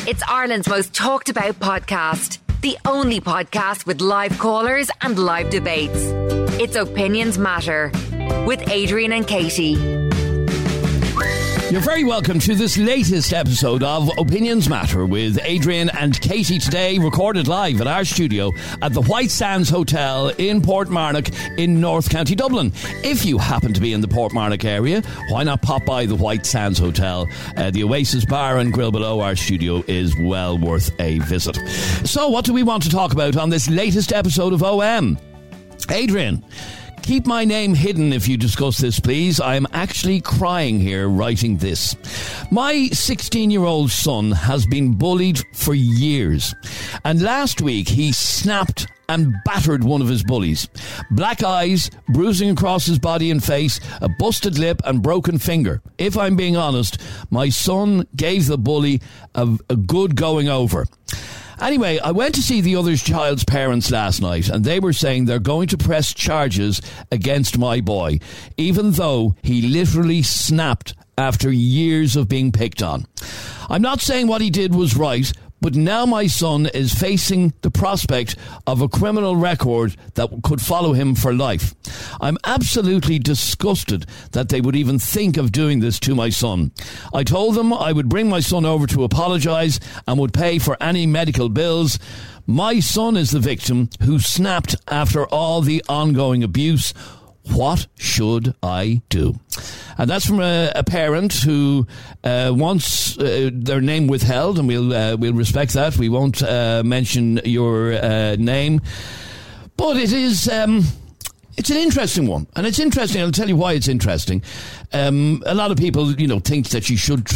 It's Ireland's most talked about podcast. The only podcast with live callers and live debates. It's Opinions Matter with Adrian and Katie. You're very welcome to this latest episode of Opinions Matter with Adrian and Katie today, recorded live at our studio at the White Sands Hotel in Portmarnock in North County Dublin. If you happen to be in the Portmarnock area, why not pop by the White Sands Hotel? The Oasis Bar and Grill below our studio is well worth a visit. So what do we want to talk about on this latest episode of OM? Adrian, keep my name hidden if you discuss this, please. I am actually crying here writing this. My 16-year-old son has been bullied for years. And last week he snapped and battered one of his bullies. Black eyes, bruising across his body and face, a busted lip and broken finger. If I'm being honest, my son gave the bully a good going over. Anyway, I went to see the other child's parents last night and they were saying they're going to press charges against my boy, even though he literally snapped after years of being picked on. I'm not saying what he did was right, but now my son is facing the prospect of a criminal record that could follow him for life. I'm absolutely disgusted that they would even think of doing this to my son. I told them I would bring my son over to apologise and would pay for any medical bills. My son is the victim who snapped after all the ongoing abuse. What should I do? And that's from a parent who wants their name withheld, and we'll respect that. We won't mention your name, but it is it's an interesting one, and it's interesting. I'll tell you why it's interesting. A lot of people, think that you should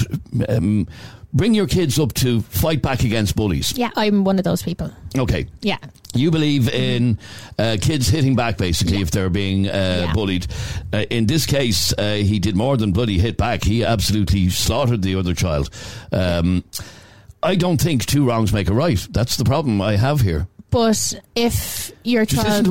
bring your kids up to fight back against bullies. Yeah, I'm one of those people. Okay. Yeah. You believe in kids hitting back, basically, if they're being bullied. In this case, he did more than bloody hit back. He absolutely slaughtered the other child. I don't think two wrongs make a right. That's the problem I have here. But if your child...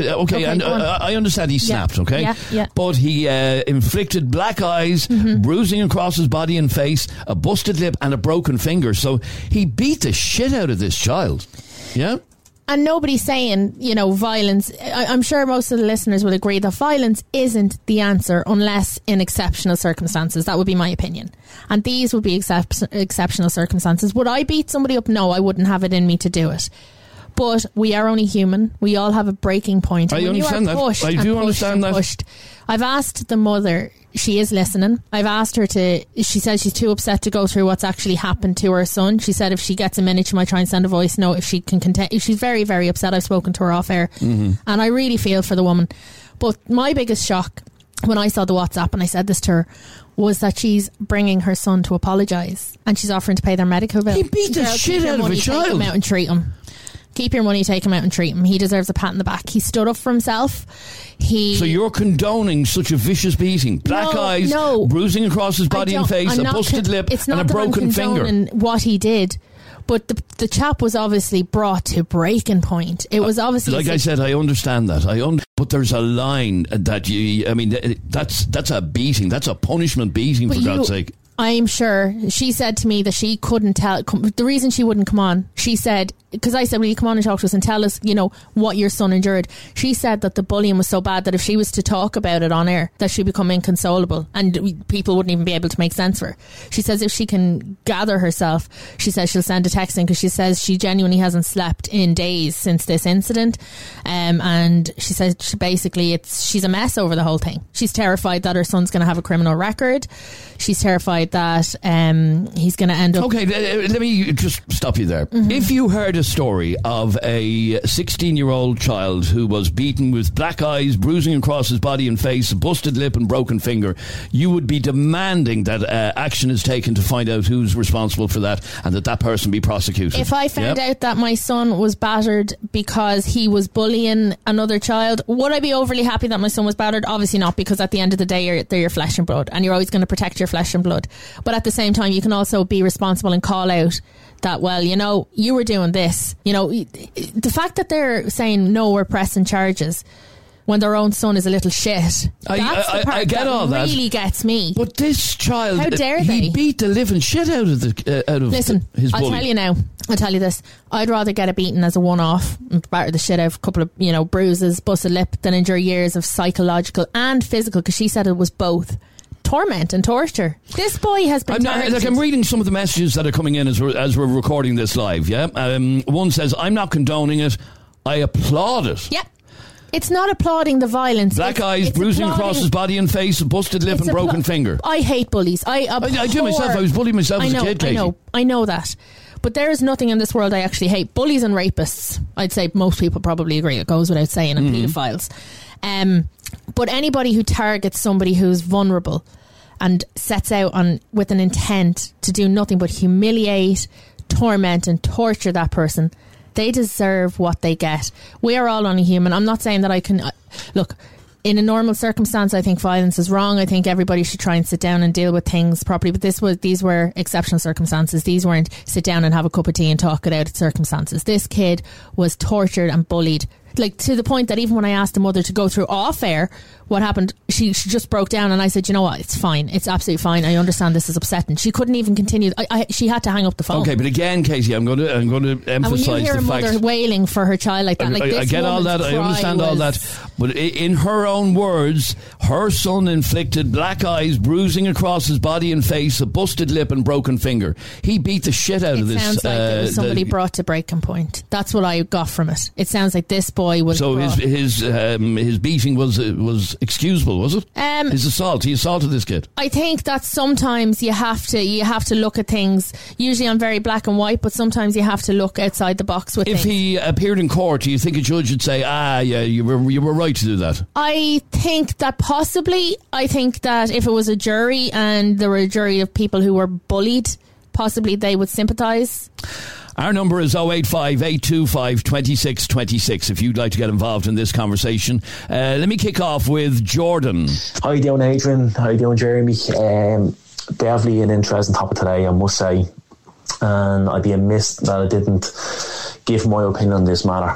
I understand he snapped, okay? Yeah. But he inflicted black eyes, bruising across his body and face, a busted lip and a broken finger. So he beat the shit out of this child. Yeah? And nobody's saying, violence. I'm sure most of the listeners will agree that violence isn't the answer unless in exceptional circumstances. That would be my opinion. And these would be exceptional circumstances. Would I beat somebody up? No, I wouldn't have it in me to do it. But we are only human. We all have a breaking point. I understand that. I do understand that. I've asked the mother, she is listening. I've asked her she says she's too upset to go through what's actually happened to her son. She said if she gets a minute, she might try and send a voice note if she can if she's very, very upset. I've spoken to her off air. And I really feel for the woman. But my biggest shock when I saw the WhatsApp, and I said this to her, was that she's bringing her son to apologise and she's offering to pay their medical bill. He beat the shit out of a child. Take him out and treat him. Keep your money, take him out and treat him. He deserves a pat in the back. He stood up for himself. So you're condoning such a vicious beating? Black eyes, bruising across his body and face, a busted lip and a broken finger. It's not what he did. But the chap was obviously brought to breaking point. It was obviously... Like I said, I understand that. But there's a line that that's a beating. That's a punishment beating, for God's sake. I'm sure she said to me that she couldn't tell. The reason she wouldn't come on, she said, because I said, will you come on and talk to us and tell us, what your son endured? She said that the bullying was so bad that if she was to talk about it on air, that she'd become inconsolable and people wouldn't even be able to make sense for her. She says if she can gather herself, she says she'll send a text in, because she says she genuinely hasn't slept in days since this incident. And she says she's a mess over the whole thing. She's terrified that her son's going to have a criminal record. She's terrified that he's going to end up... Okay, let me just stop you there. If you heard a story of a 16-year-old child who was beaten with black eyes, bruising across his body and face, a busted lip and broken finger, you would be demanding that action is taken to find out who's responsible for that and that person be prosecuted. If I found out that my son was battered because he was bullying another child, would I be overly happy that my son was battered? Obviously not, because at the end of the day they're your flesh and blood and you're always going to protect your flesh and blood. But at the same time, you can also be responsible and call out that, well, you were doing this. The fact that they're saying, no, we're pressing charges, when their own son is a little shit. I get all that. Really gets me. But this child, how dare he they? beat the living shit out of Listen, his bully. I'll tell you now. I'll tell you this. I'd rather get a beating as a one-off and batter the shit out of a couple of, bruises, busted lip, than endure years of psychological and physical, because she said it was both. Torment and torture. This boy has been targeted. I'm reading some of the messages that are coming in as we're recording this live. Yeah, one says, "I'm not condoning it. I applaud it." Yeah. It's not applauding the violence. Black eyes, bruising across his body and face, a busted lip and broken finger. I hate bullies. I do myself. I was bullied myself as a kid, Katie. I know that. But there is nothing in this world I actually hate. Bullies and rapists. I'd say most people probably agree. It goes without saying. And paedophiles. But anybody who targets somebody who's vulnerable and sets out with an intent to do nothing but humiliate, torment and torture that person, they deserve what they get. We are all only human. I'm not saying that I can... look, in a normal circumstance, I think violence is wrong. I think everybody should try and sit down and deal with things properly. But these were exceptional circumstances. These weren't sit down and have a cup of tea and talk it out circumstances. This kid was tortured and bullied, like to the point that even when I asked the mother to go through off air what happened, she just broke down, and I said, you know what, it's fine, it's absolutely fine, I understand this is upsetting. She couldn't even continue. She had to hang up the phone. Okay, but again, Katie, I'm going to emphasise the fact. And when you hear a mother wailing for her child like that, I get all that, I understand all that, but in her own words, her son inflicted black eyes, bruising across his body and face, a busted lip and broken finger. He beat the shit out of this. It sounds like it was somebody brought to breaking point. That's what I got from it. It sounds like this boy was. So his beating was excusable, was it? His assault. He assaulted this kid. I think that sometimes you have to look at things. Usually I'm very black and white, but sometimes you have to look outside the box with things. If he appeared in court, do you think a judge would say, yeah, you were right to do that? I think that possibly. I think that if it was a jury and there were a jury of people who were bullied, possibly they would sympathise. Our number is 085 825 2626 if you'd like to get involved in this conversation. Let me kick off with Jordan. How you doing, Adrian? How you doing, Jeremy? Definitely an interesting topic today, I must say. And I'd be amiss that I didn't give my opinion on this matter.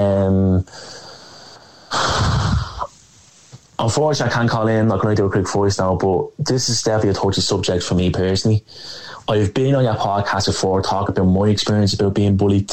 Unfortunately, I can't call in. I'm going to do a quick voice now, but this is definitely a touchy subject for me personally. I've been on your podcast before, talking about my experience about being bullied,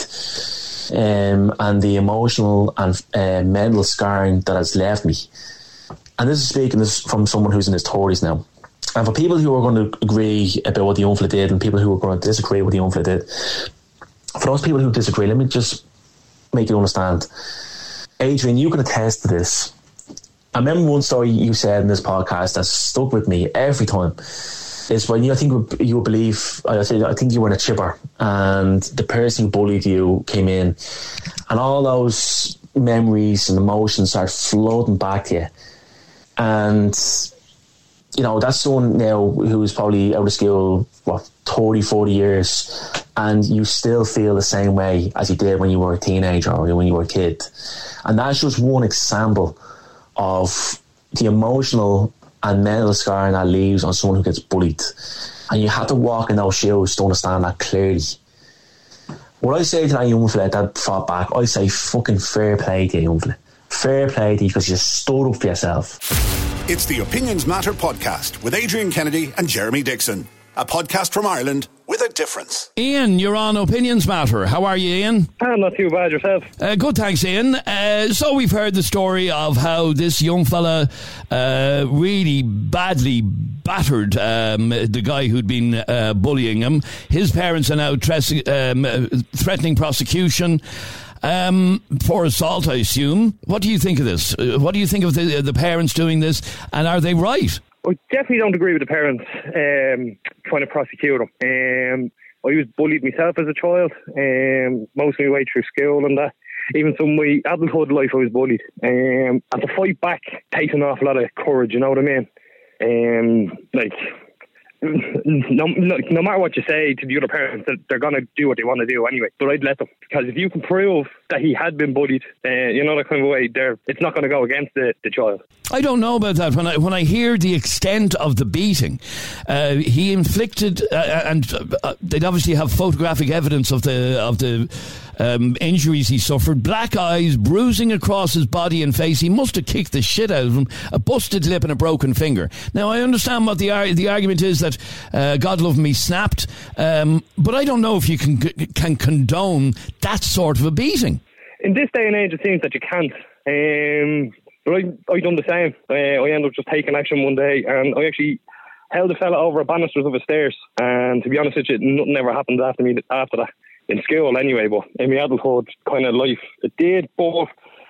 and the emotional and mental scarring that has left me. And this is speaking from someone who's in his 30s now. And for people who are going to agree about what the unfla did and people who are going to disagree with what the unfla did, for those people who disagree, let me just make you understand. Adrian, you can attest to this. I remember one story you said in this podcast that stuck with me every time. Is when I think you would believe, I think you were in a chipper and the person who bullied you came in and all those memories and emotions started floating back to you. And, that's someone now who's probably out of school, 30, 40 years, and you still feel the same way as you did when you were a teenager or when you were a kid. And that's just one example of the emotional and mental scarring that leaves on someone who gets bullied. And you have to walk in those shoes to understand that clearly. What I say to that young fella that fought back, I say fucking fair play to you, young fella. Fair play to you because you stood up for yourself. It's the Opinions Matter podcast with Adrian Kennedy and Jeremy Dixon. A podcast from Ireland with a difference. Ian, you're on Opinions Matter. How are you, Ian? I'm not too bad, yourself. Good, thanks, Ian. So we've heard the story of how this young fella really badly battered the guy who'd been bullying him. His parents are now threatening prosecution for assault, I assume. What do you think of this? What do you think of the parents doing this, and are they right? I definitely don't agree with the parents trying to prosecute him. I was bullied myself as a child, most of my way through school and that. Even some of my adulthood life I was bullied. And to fight back takes an awful lot of courage, you know what I mean? No matter what you say to the other parents, they're going to do what they want to do anyway. But I'd let them. Because if you can prove that he had been bullied, that kind of way, it's not going to go against the child. I don't know about that. When I hear the extent of the beating, he inflicted, and they'd obviously have photographic evidence of the injuries he suffered, black eyes, bruising across his body and face. He must have kicked the shit out of him, a busted lip and a broken finger. Now, I understand what the argument is that God love me snapped, but I don't know if you can condone that sort of a beating. In this day and age, it seems that you can't. But I done the same. I ended up just taking action one day, and I actually held a fella over a banisters of the stairs. And to be honest with you, nothing ever happened after that. In school anyway, but in my adulthood kind of life, it did. But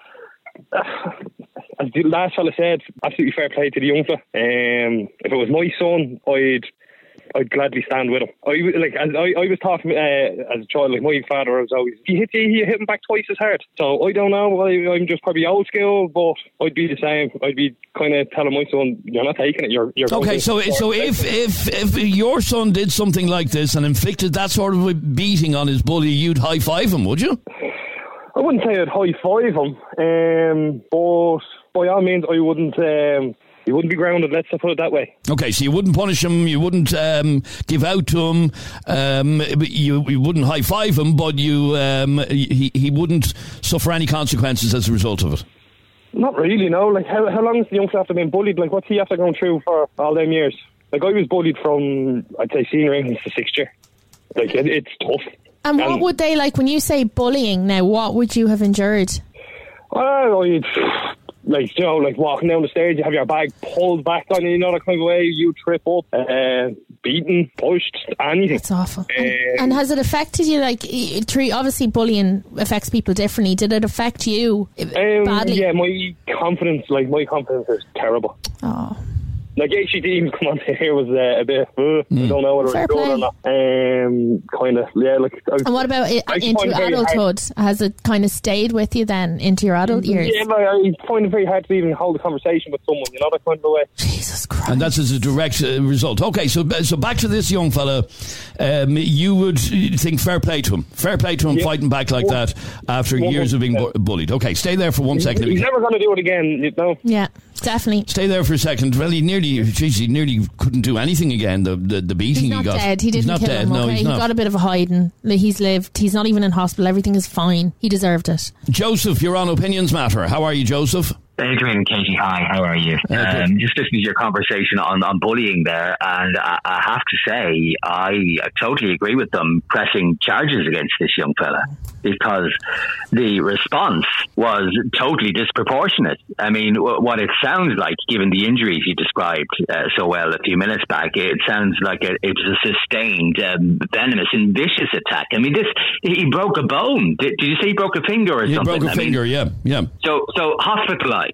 as the last fella said, absolutely fair play to the young fella. If it was my son, I'd gladly stand with him. I was taught as a child, like my father was always, if you hit you, you hit him back twice as hard. So I don't know, I'm just probably old school, but I'd be the same. I'd be kind of telling my son, you're not taking it, you're okay, so if your son did something like this and inflicted that sort of a beating on his bully, you'd high-five him, would you? I wouldn't say I'd high-five him, but by all means I wouldn't... He wouldn't be grounded, let's put it that way. Okay, so you wouldn't punish him, you wouldn't give out to him, you wouldn't high-five him, but he wouldn't suffer any consequences as a result of it? Not really, no. Like, how long has the young fella after being bullied? Like, what's he after going through for all them years? Like, I was bullied from, I'd say, senior English to 6th year. Like, it's tough. And what would they, like, when you say bullying now, what would you have endured? Like, you know, like walking down the stairs, you have your bag pulled back on you, that kind of way, you trip up, beaten, pushed, anything. That's awful. And has it affected you? Like, obviously bullying affects people differently. Did it affect you badly? Yeah, my confidence is terrible. Oh. Like, actually, to even come on here was a bit, I don't know whether it's good or not. Kind of, yeah. Like, and what about into adulthood? Has it kind of stayed with you then into your adult years? Yeah, but I find it very hard to even hold a conversation with someone, you know, that kind of way. Jesus Christ. And that's as a direct result. Okay, so back to this young fella. You would think fair play to him. Fair play to him fighting back like that after years of being bullied. Okay, stay there for 1 second. He's never going to do it again, you know? Yeah. Definitely. Stay there for a second. Well, he nearly couldn't do anything again. The beating he got. Dead. He didn't kill him. No, okay? He got a bit of a hiding. He's lived. He's not even in hospital. Everything is fine. He deserved it. Joseph, you're on Opinions Matter. How are you, Joseph? Adrian and Katie, hi, how are you? Just listening to your conversation on bullying there, and I have to say, I totally agree with them pressing charges against this young fella, because the response was totally disproportionate. I mean, what it sounds like, given the injuries you described so well a few minutes back, it sounds like it was a sustained, venomous and vicious attack. I mean, he broke a bone. Did you say he broke a finger or something? He broke a finger, yeah. So hospitalised.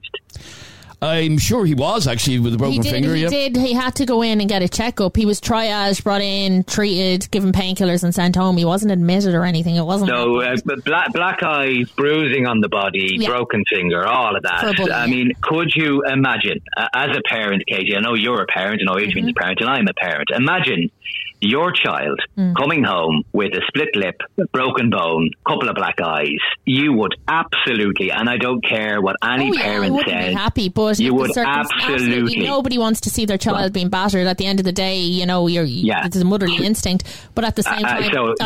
I'm sure he was actually with a broken finger. He did. He had to go in and get a checkup. He was triaged, brought in, treated, given painkillers, and sent home. He wasn't admitted or anything. It wasn't. So black eye, bruising on the body, broken finger, all of that. I mean, could you imagine, as a parent, Katie? I know you're a parent, and Adrian's a parent, and I'm a parent. Imagine your child coming home with a split lip, broken bone, couple of black eyes. You would absolutely, and I don't care what any parent says, be happy, but you would absolutely. Nobody wants to see their child being battered. At the end of the day, you know, it's a motherly instinct. But at the same time,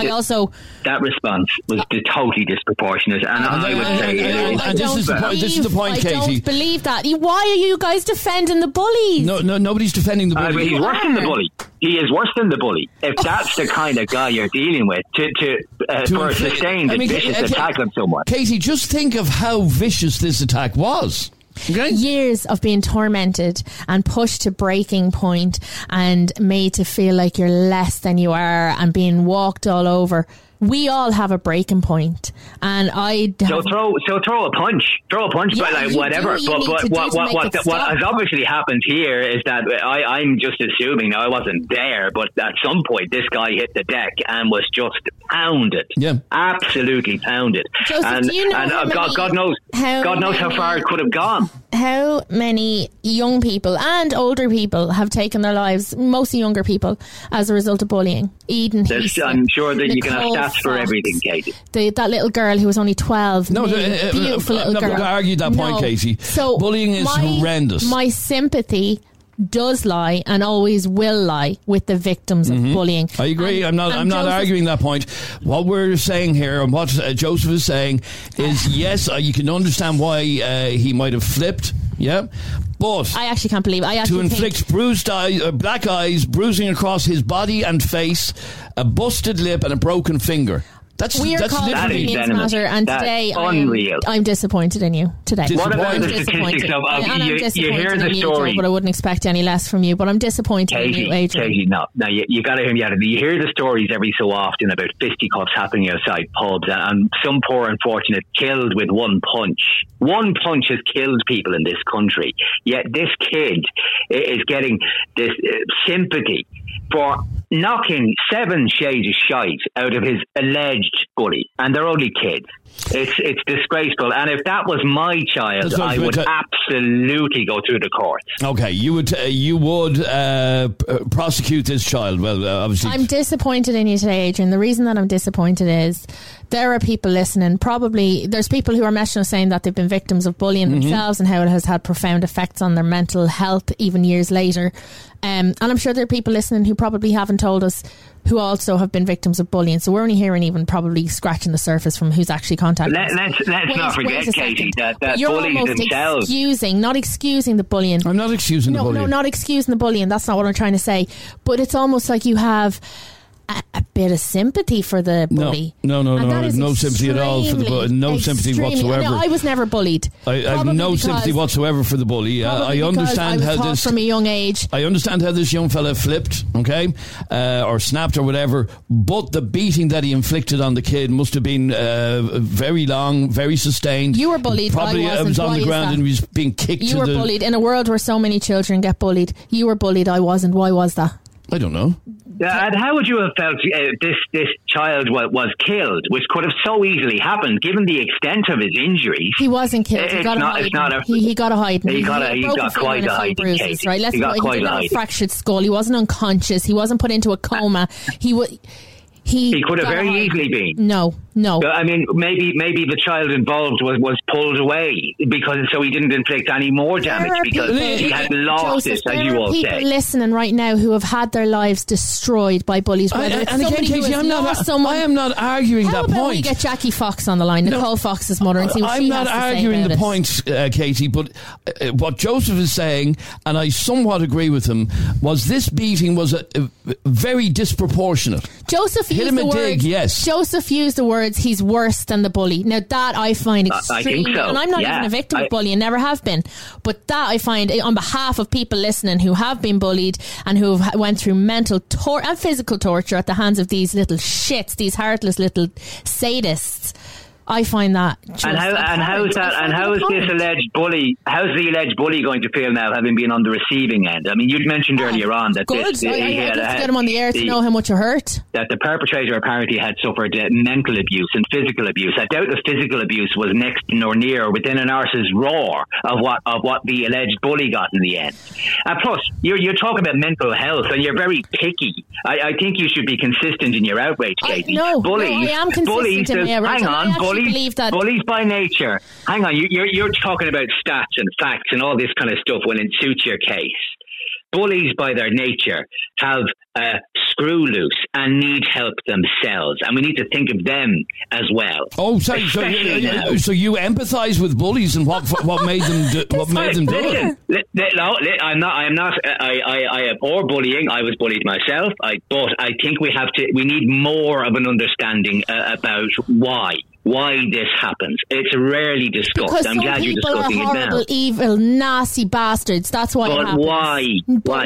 that response was totally disproportionate, and I would say, this is the point, Katie. I don't believe that. Why are you guys defending the bullies? No, nobody's defending the bully. He's worse than the bully. He is worse than the bully. If that's the kind of guy you're dealing with, for a sustained vicious attack on someone. Katie, just think of how vicious this attack was. Okay. Years of being tormented and pushed to breaking point and made to feel like you're less than you are and being walked all over. We all have a breaking point, and throw a punch, but like whatever. But what has obviously happened here is that I'm just assuming. Now I wasn't there, but at some point this guy hit the deck and was just pounded, absolutely pounded. Joseph, and do you know God knows how far it could have gone. How many young people and older people have taken their lives, mostly younger people, as a result of bullying? Eden, I'm sure that you can have stats for everything, Katie. That little girl who was only 12. Beautiful little girl. I'm not going to argue that point, Katie. So bullying is horrendous. My sympathy does lie and always will lie with the victims of bullying. I agree. I'm not arguing that point. What we're saying here, and what Joseph is saying, is yes, you can understand why he might have flipped. Yeah, but I actually can't believe to inflict black eyes, bruising across his body and face, a busted lip, and a broken finger. We are called Opinions Matter, and today I'm disappointed in you. Today, what about the statistics of you hear the story? But I wouldn't expect any less from you. But I'm disappointed in you, Adrian. Katie, no, you got to hear me out of it. You hear the stories every so often about fisticuffs happening outside pubs, and some poor unfortunate killed with one punch. One punch has killed people in this country. Yet this kid is getting this sympathy for knocking 7 shades of shite out of his alleged bully, and they're only kids. It's disgraceful, and if that was my child, I would absolutely go through the courts. Okay, you would prosecute this child. Well, obviously, I'm disappointed in you today, Adrian. The reason that I'm disappointed is there are people listening. Probably there's people who are messaging us saying that they've been victims of bullying themselves and how it has had profound effects on their mental health even years later. And I'm sure there are people listening who probably haven't told us who also have been victims of bullying. So we're only hearing even probably scratching the surface from who's actually contacted us. Let's not forget, Katie, that you're bullies almost themselves... not excusing the bullying. I'm not excusing the bullying. No, not excusing the bullying. That's not what I'm trying to say. But it's almost like you have a bit of sympathy for the bully. No sympathy at all for the bully. No sympathy whatsoever. No, I was never bullied. I have no sympathy whatsoever for the bully. I understand how this from a young age. I understand how this young fella flipped, okay, or snapped or whatever. But the beating that he inflicted on the kid must have been very long, very sustained. You were bullied. Probably I was on the ground and he was being kicked. You were bullied in a world where so many children get bullied. You were bullied. I wasn't. Why was that? I don't know. And how would you have felt this child was killed, which could have so easily happened given the extent of his injuries? He wasn't killed. He got a hiding. He got a hiding. He got quite a hiding. Right? He didn't have a fractured skull. He wasn't unconscious. He wasn't put into a coma. He could have very easily been. No. I mean, maybe the child involved was pulled away so he didn't inflict any more damage because he had lost this, as you all said. There are people listening right now who have had their lives destroyed by bullies. I am not arguing that point. How about we get Jackie Fox on the line, Nicole Fox's mother, and see what she has to say about it? I'm not arguing the point, Katie, but what Joseph is saying, and I somewhat agree with him, was this beating was very disproportionate. Joseph used the words, he's worse than the bully. Now that I find extremely, I think so. And I'm not even a victim of bullying, never have been, but that I find, on behalf of people listening who have been bullied and who have went through mental and physical torture at the hands of these little shits, these heartless little sadists, I find that. How is this alleged bully? How's the alleged bully going to feel now, having been on the receiving end? I mean, you'd mentioned earlier on that good. Let's get him on the air to know how much it hurt. That the perpetrator apparently had suffered mental abuse and physical abuse. I doubt the physical abuse was next nor near within an arse's roar of what the alleged bully got in the end. And plus, you're talking about mental health, and you're very picky. I think you should be consistent in your outrage, Katie. I am consistent in my outrage. Hang on, bullies by nature. Hang on, you're talking about stats and facts and all this kind of stuff when it suits your case. Bullies by their nature have a screw loose and need help themselves, and we need to think of them as well. Oh, sorry. So you empathise with bullies and what made them do it? I am not. I abhor bullying. I was bullied myself. But I think we need more of an understanding about why this happens. It's rarely discussed. Because I'm glad you're discussing it now. Horrible, evil, nasty bastards. That's why it happens. Why?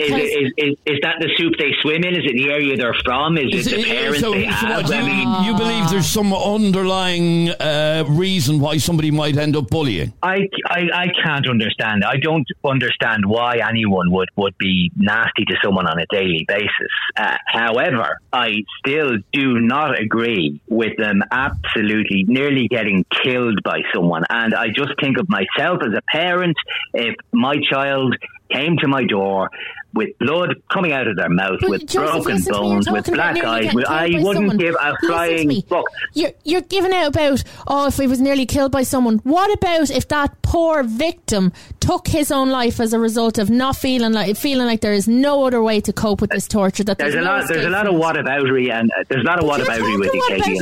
Is that the soup they swim in? Is it the area they're from? Is it the parents they have? You believe there's some underlying reason why somebody might end up bullying? I can't understand. I don't understand why anyone would be nasty to someone on a daily basis. However, I still do not agree with them absolutely nearly getting killed by someone. And I just think of myself as a parent. If my child came to my door with blood coming out of their mouth, with Joseph, broken bones, with black eyes, I wouldn't give a flying fuck. You're giving out about, if he was nearly killed by someone. What about if that poor victim took his own life as a result of not feeling like there is no other way to cope with this torture? That there's a lot of whataboutery, and there's a lot of whataboutery with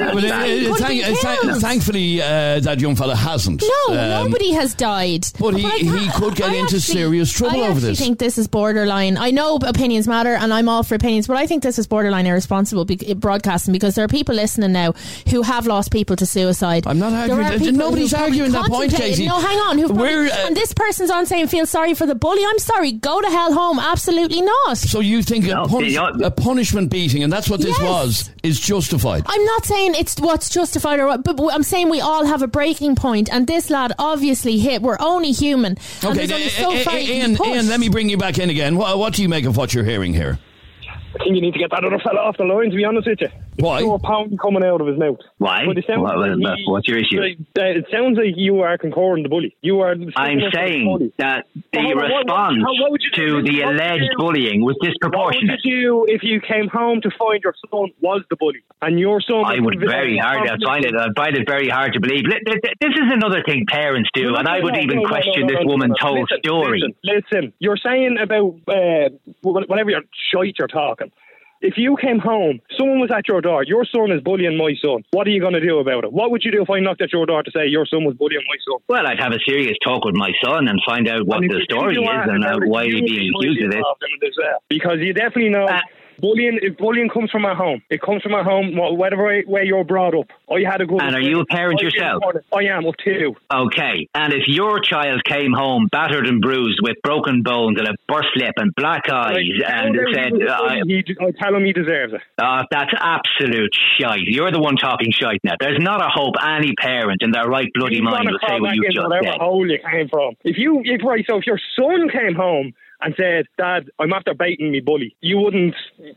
it, Katie. Thankfully, that young fella hasn't. No, nobody has died. But he could get into serious trouble over this. I think this is borderline. I know opinions matter, and I'm all for opinions, but I think this is borderline irresponsible broadcasting, because there are people listening now who have lost people to suicide. I'm not arguing. Nobody's arguing that point, Katie. No, hang on. And this person's on saying feel sorry for the bully. I'm sorry. Go to hell home. Absolutely not. So you think a punishment beating, and that's what this was, is justified? I'm not saying it's what's justified or what, but I'm saying we all have a breaking point, and this lad obviously hit. We're only human. Okay, Ian, let me bring you back in again. What do you make of what you're hearing here? I think you need to get that other fella off the line, to be honest with you. Why? There's a pound coming out of his mouth. Why? What's your issue? It sounds like you are concurring the bully. I'm saying that the response to the alleged bullying was disproportionate. What would you do if you came home to find your son was the bully? And your son... I would very hard. I'd find it very hard to believe. This is another thing parents do, and I would even question this woman's whole story. Listen, you're saying about whatever shite you're talking. If you came home, someone was at your door, your son is bullying my son, what are you going to do about it? What would you do if I knocked at your door to say your son was bullying my son? Well, I'd have a serious talk with my son and find out what the story is and why he's being accused of this. Because you definitely know... Bullying comes from our home. It comes from our home, whatever way you're brought up. I had a good... And are you a parent yourself? I am, of two. Okay. And if your child came home battered and bruised with broken bones and a burst lip and black eyes and said... I tell him he deserves it. That's absolute shite. You're the one talking shite now. There's not a hope any parent in their right bloody mind will say what you just said. Whatever hole you came from. So if your son came home and said, Dad, I'm after baiting me bully, you wouldn't,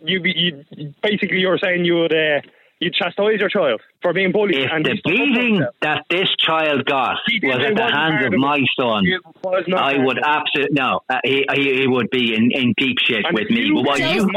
basically you're saying you'd chastise your child for being bullied. If the beating that this child got was at the hands of my son, I would absolutely, no, he would be in deep shit with me. But what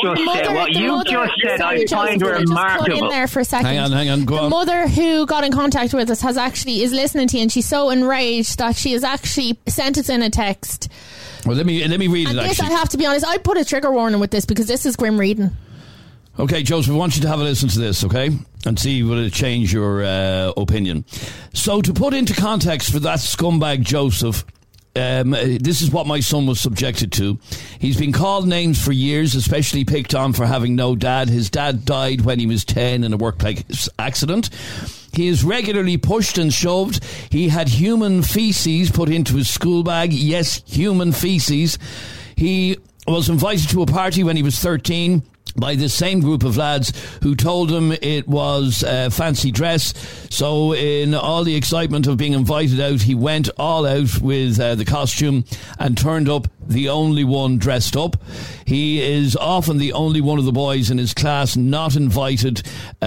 you just said, I find remarkable. In there for a second. Hang on, go on. The mother who got in contact with us is listening to you, and she's so enraged that she has actually sent us in a text. Well, let me read it. This, I have to be honest, I'd put a trigger warning with this, because this is grim reading. Okay, Joseph, I want you to have a listen to this, okay? And see will it change your opinion. So, to put into context for that scumbag Joseph, this is what my son was subjected to. He's been called names for years, especially picked on for having no dad. His dad died when he was 10 in a workplace accident. He is regularly pushed and shoved. He had human feces put into his school bag. Yes, human feces. He was invited to a party when he was 13 by this same group of lads who told him it was fancy dress. So in all the excitement of being invited out, he went all out with the costume and turned up the only one dressed up. He is often the only one of the boys in his class not invited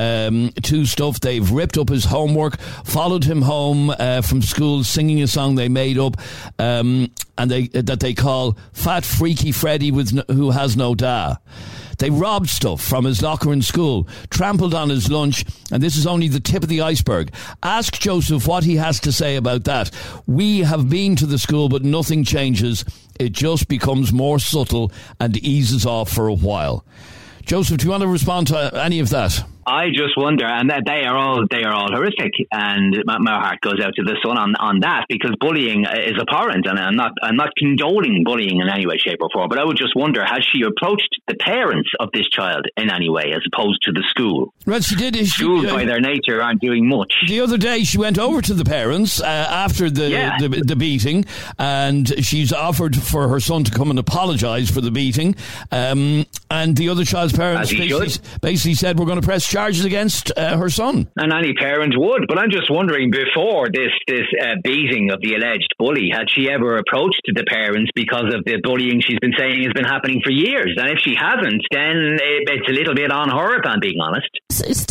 to stuff. They've ripped up his homework, followed him home from school singing a song they made up and that they call Fat Freaky Freddy who has no da. They robbed stuff from his locker in school, trampled on his lunch, and this is only the tip of the iceberg. Ask Joseph what he has to say about that. We have been to the school, but nothing changes. It just becomes more subtle and eases off for a while. Joseph, do you want to respond to any of that? I just wonder, and that they are all horrific, and my heart goes out to the son on that, because bullying is abhorrent, and I'm not condoning bullying in any way, shape, or form. But I would just wonder, has she approached the parents of this child in any way, as opposed to the school? Well, she did. Schools, by their nature, aren't doing much. The other day, she went over to the parents after the beating, and she's offered for her son to come and apologise for the beating. And the other child's parents basically said, we're going to press charges against her son. And any parent would, but I'm just wondering, before this beating of the alleged bully, had she ever approached the parents because of the bullying she's been saying has been happening for years? And if she hasn't, then it's a little bit on her, if I'm being honest. Stop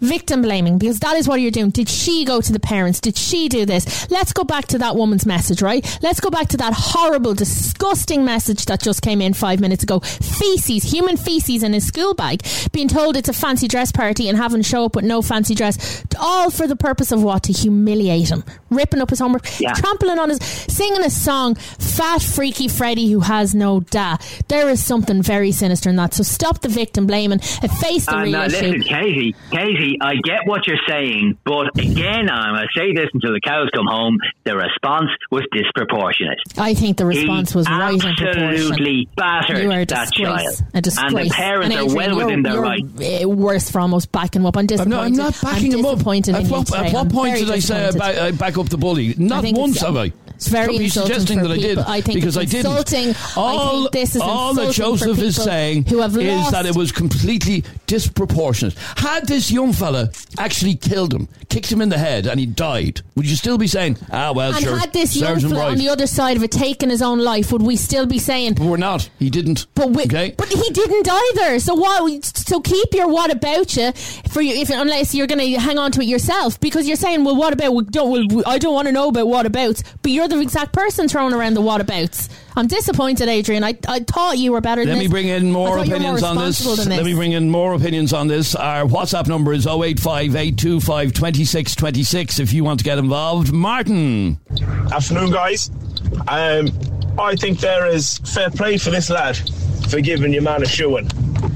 victim blaming, because that is what you're doing. Did she go to the parents? Did she do this? Let's go back to that woman's message, right? Let's go back to that horrible, disgusting message that just came in 5 minutes ago. Feces, human feces in his school bag, being told it's a fancy dress party and having to show up with no fancy dress, all for the purpose of what? To humiliate him, ripping up his homework, trampling on his, singing a song, fat freaky Freddy who has no da. There is something very sinister in that. So stop the victim blaming and face the real issue. Listen, Katie, I get what you're saying, but again, I'm going to say this until the cows come home, the response was disproportionate. I think the response was right and proportionate. Absolutely battered that child. A disgrace. And the parents are well within their right. Worse for almost backing him up. I'm disappointed. I'm not backing him up. At what point did I say I back up the bully? Not once have I. It's very insulting suggesting for that people. I did, because I didn't. All that Joseph is saying is that it was completely disproportionate. Had this young fella actually killed him, kicked him in the head, and he died, would you still be saying, and sure, had this young fella on the other side of it taken his own life, would we still be saying? But we're not. He didn't. But he didn't either. So what? So keep your what about you unless you're going to hang on to it yourself, because you're saying, well, what about? I don't want to know about what abouts, but you're the exact person throwing around the whatabouts. I'm disappointed, Adrian. I thought you were better than this. Let me bring in more opinions on this. Let me bring in more opinions on this. Our WhatsApp number is 085 825 2626 if you want to get involved. Martin. Afternoon, guys. I think there is fair play for this lad for giving your man a shoeing.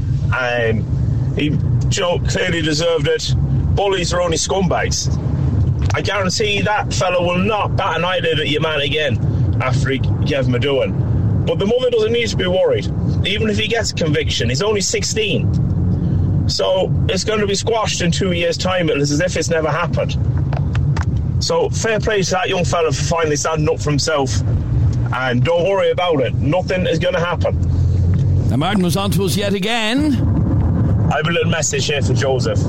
He clearly deserved it. Bullies are only scumbags. I guarantee that fella will not bat an eyelid at your man again after he gave him a doing. But the mother doesn't need to be worried. Even if he gets a conviction, he's only 16. So it's going to be squashed in 2 years' time. It's as if it's never happened. So fair play to that young fella for finally standing up for himself. And don't worry about it. Nothing is going to happen. And Martin was on to us yet again. I have a little message here for Joseph.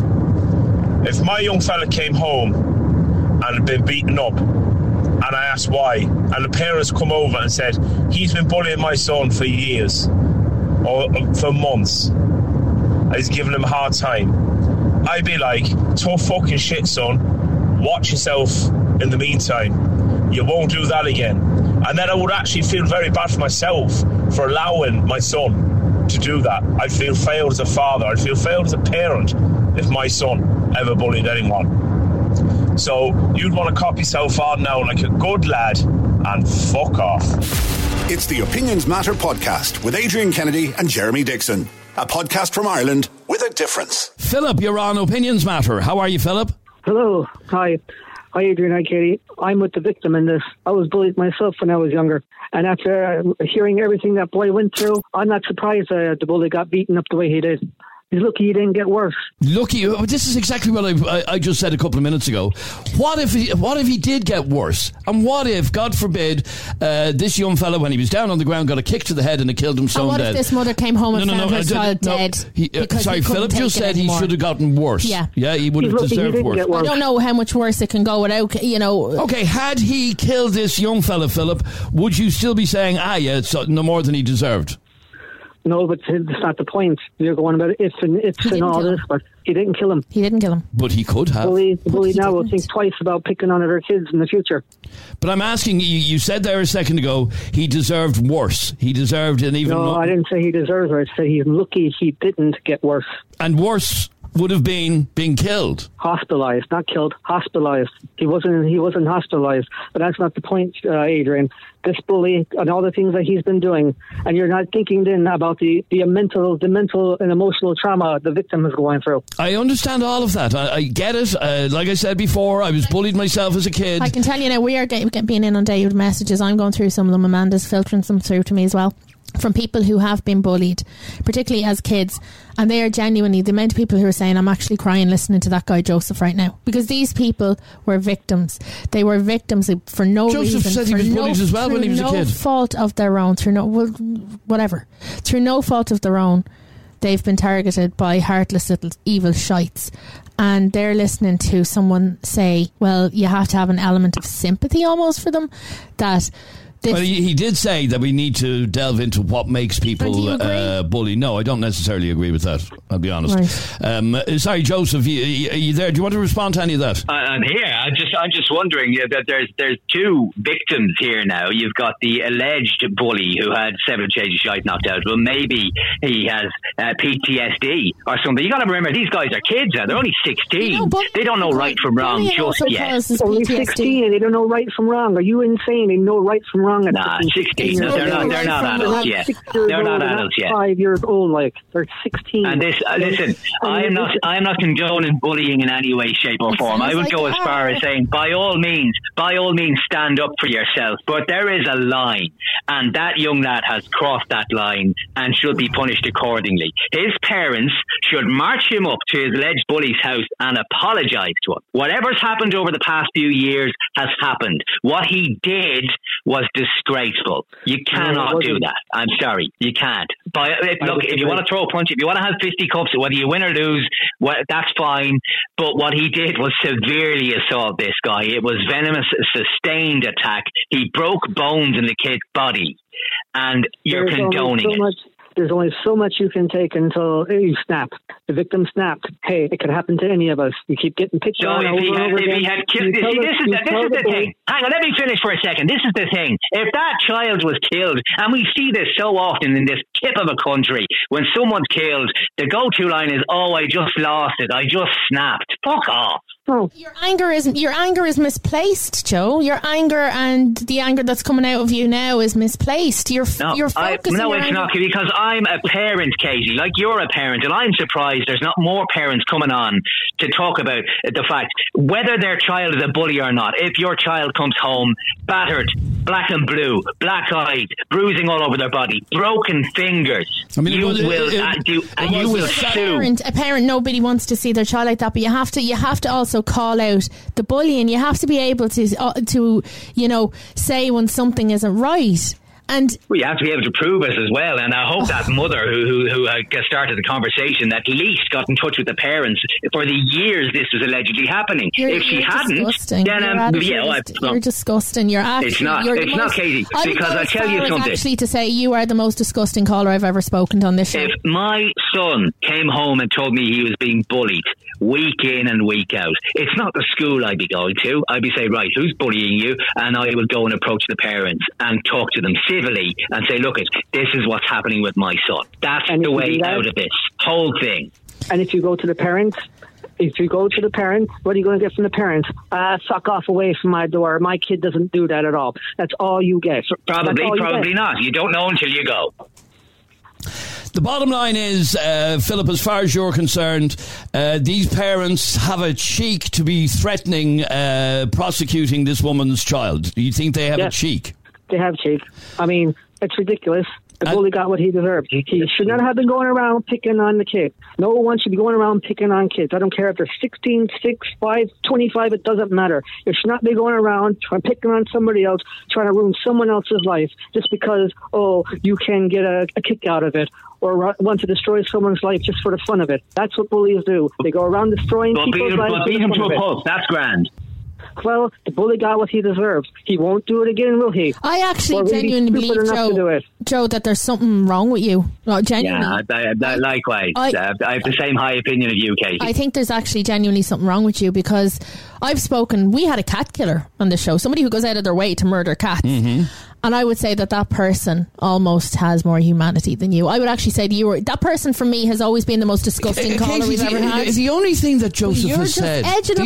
If my young fella came home and had been beaten up, and I asked why, and the parents come over and said, he's been bullying my son for years, or for months, he's giving him a hard time, I'd be like, tough fucking shit, son, watch yourself in the meantime, you won't do that again. And then I would actually feel very bad for myself for allowing my son to do that. I'd feel failed as a father, I'd feel failed as a parent if my son ever bullied anyone. So you'd want to cop yourself on now like a good lad and fuck off. It's the Opinions Matter podcast with Adrian Kennedy and Jeremy Dixon. A podcast from Ireland with a difference. Philip, you're on Opinions Matter. How are you, Philip? Hello. Hi. Hi, Adrian. Hi, Katie. I'm with the victim in this. I was bullied myself when I was younger. And after hearing everything that boy went through, I'm not surprised the bully got beaten up the way he did. He's lucky he didn't get worse. Lucky? This is exactly what I just said a couple of minutes ago. What if he did get worse? And what if, God forbid, this young fella, when he was down on the ground, got a kick to the head and it killed him stone dead? And what if this mother came home and found her child dead? Sorry, Philip just said he should have gotten worse. Yeah, he would have deserved worse. I don't know how much worse it can go without, Okay, had he killed this young fella, Philip, would you still be saying, it's no more than he deserved? No, but it's not the point. You're going about ifs and all this, but he didn't kill him. He didn't kill him. But he could have. The bully now will think twice about picking on other kids in the future. But I'm asking, you said there a second ago, he deserved worse. He deserved an even... No, I didn't say he deserves it. I said he's lucky he didn't get worse. And worse would have been being killed. Hospitalised, not killed, hospitalised. He wasn't hospitalised. But that's not the point, Adrian. This bully and all the things that he's been doing, and you're not thinking then about the mental and emotional trauma the victim is going through. I understand all of that. I get it. Like I said before, I was bullied myself as a kid. I can tell you now, we are being inundated with messages. I'm going through some of them. Amanda's filtering some through to me as well, from people who have been bullied, particularly as kids, and they are genuinely the amount of people who are saying, I'm actually crying listening to that guy Joseph right now, because these people were victims. They were victims for no reason. Joseph said he was bullied as well when he was a kid. Through no fault of their own, through no fault of their own, they've been targeted by heartless little evil shites. And they're listening to someone say, well, you have to have an element of sympathy almost for them, that Well, he did say that we need to delve into what makes people bully. No, I don't necessarily agree with that, I'll be honest. Right. Sorry, Joseph, are you there? Do you want to respond to any of that? I'm here. I'm just wondering that there's two victims here now. You've got the alleged bully who had 7 changes shite knocked out. Well, maybe he has PTSD or something. You got to remember, these guys are kids now. They're only 16. They don't know right from wrong just yet. Only 16 and they don't know right from wrong. Are you insane? They know right from wrong at 16. No, they're not adults yet. They're not adults yet. 5 years old, like they're 16. And this, listen, I'm not condoning bullying in any way, shape, or form. I would go as far as saying, by all means, stand up for yourself. But there is a line, and that young lad has crossed that line and should be punished accordingly. His parents should march him up to his alleged bully's house and apologise to him. Whatever's happened over the past few years has happened. What he did was disgraceful. You cannot do that. I'm sorry. You can't. Look, if you want to throw a punch, if you want to have fisticuffs, whether you win or lose, that's fine. But what he did was severely assault this guy. It was venomous, sustained attack. He broke bones in the kid's body. And you're condoning it. There's only so much you can take until you snap. The victim snapped. Hey, it could happen to any of us. You keep getting pitched on over and over again. This is the thing. Hang on, let me finish for a second. This is the thing. If that child was killed, and we see this so often in this tip of a country, when someone's killed, the go-to line is, "Oh, I just lost it. I just snapped." Fuck off. Oh. Your anger is misplaced, Joe. Your anger and the anger that's coming out of you now is misplaced. You're focusing. No, it's not, because I'm a parent, Katie. Like, you're a parent, and I'm surprised there's not more parents coming on to talk about the fact whether their child is a bully or not. If your child comes home battered, black and blue, black-eyed, bruising all over their body, broken fingers, you will sue. A parent, nobody wants to see their child like that, but you have to also call out the bullying. You have to be able to say when something isn't right. And you have to be able to prove it as well. And I hope that mother who started the conversation at least got in touch with the parents for the years this was allegedly happening. If she hadn't, disgusting. Then you're disgusting. You're actually. It's not, Katie. Because I tell you something. Actually, to say you are the most disgusting caller I've ever spoken to on this show. If my son came home and told me he was being bullied week in and week out, it's not the school I'd be going to. I'd be saying, right, who's bullying you? And I would go and approach the parents and talk to them civilly and say, look, this is what's happening with my son. That's the way out of this whole thing. And if you go to the parents, what are you going to get from the parents? Fuck off away from my door. My kid doesn't do that at all. That's all you get. Probably not. You don't know until you go. The bottom line is, Philip, as far as you're concerned, these parents have a cheek to be threatening prosecuting this woman's child. Do you think they have a cheek? They have cheek. I mean, it's ridiculous. The bully got what he deserved. He should not have been going around picking on the kid. No one should be going around picking on kids. I don't care if they're 16, 6, 5, 25, it doesn't matter. You should not be going around picking on somebody else, trying to ruin someone else's life just because, you can get a kick out of it or want to destroy someone's life just for the fun of it. That's what bullies do. They go around destroying people's lives. But beat him to a pulp. That's grand. Well, the bully got what he deserves. He won't do it again, will he? I actually genuinely believe, Joe, that there's something wrong with you. No, genuinely. Yeah, likewise. I have the same high opinion of you, Katie. I think there's actually genuinely something wrong with you because we had a cat killer on the show, somebody who goes out of their way to murder cats. Mm-hmm. And I would say that person almost has more humanity than you. I would actually say that person for me has always been the most disgusting caller we've ever had. The only thing that Joseph has said,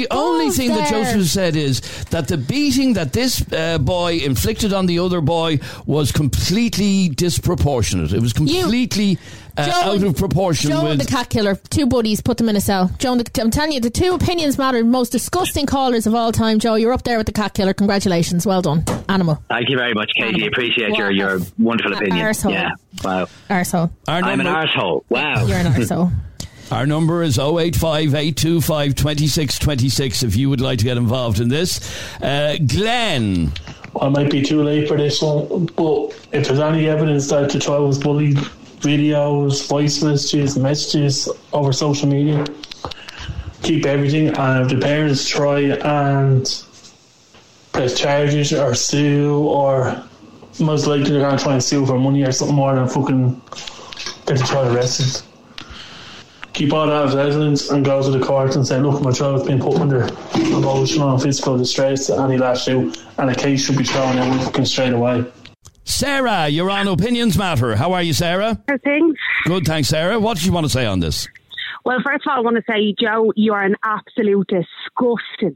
is that the beating that this boy inflicted on the other boy was completely disproportionate. It was completely out of proportion. Joe and the cat killer, two buddies, put them in a cell. Joe, I'm telling you, the two opinions matter. Most disgusting callers of all time. Joe, you're up there with the cat killer. Congratulations, well done, animal. Thank you very much, Katie. Appreciate your wonderful opinion. Arsehole. Yeah, wow. Arsehole. I'm an arsehole. Wow. You're an arsehole. Our number is 085 825 2626 if you would like to get involved in this. Glenn. I might be too late for this one, but if there's any evidence that the child was bullied, videos, voice messages over social media, keep everything. And if the parents try and press charges or sue or most likely they're going to try and sue for money or something more than fucking get the child arrested. Keep all that out of evidence and go to the court and say, look, my child's been put under emotional and physical distress and he lashed out, and a case should be thrown out fucking straight away. Sarah, you're on Opinions Matter. How are you, Sarah? How are things? Good, thanks, Sarah. What did you want to say on this? Well, first of all, I want to say, Joe, you are an absolute disgusting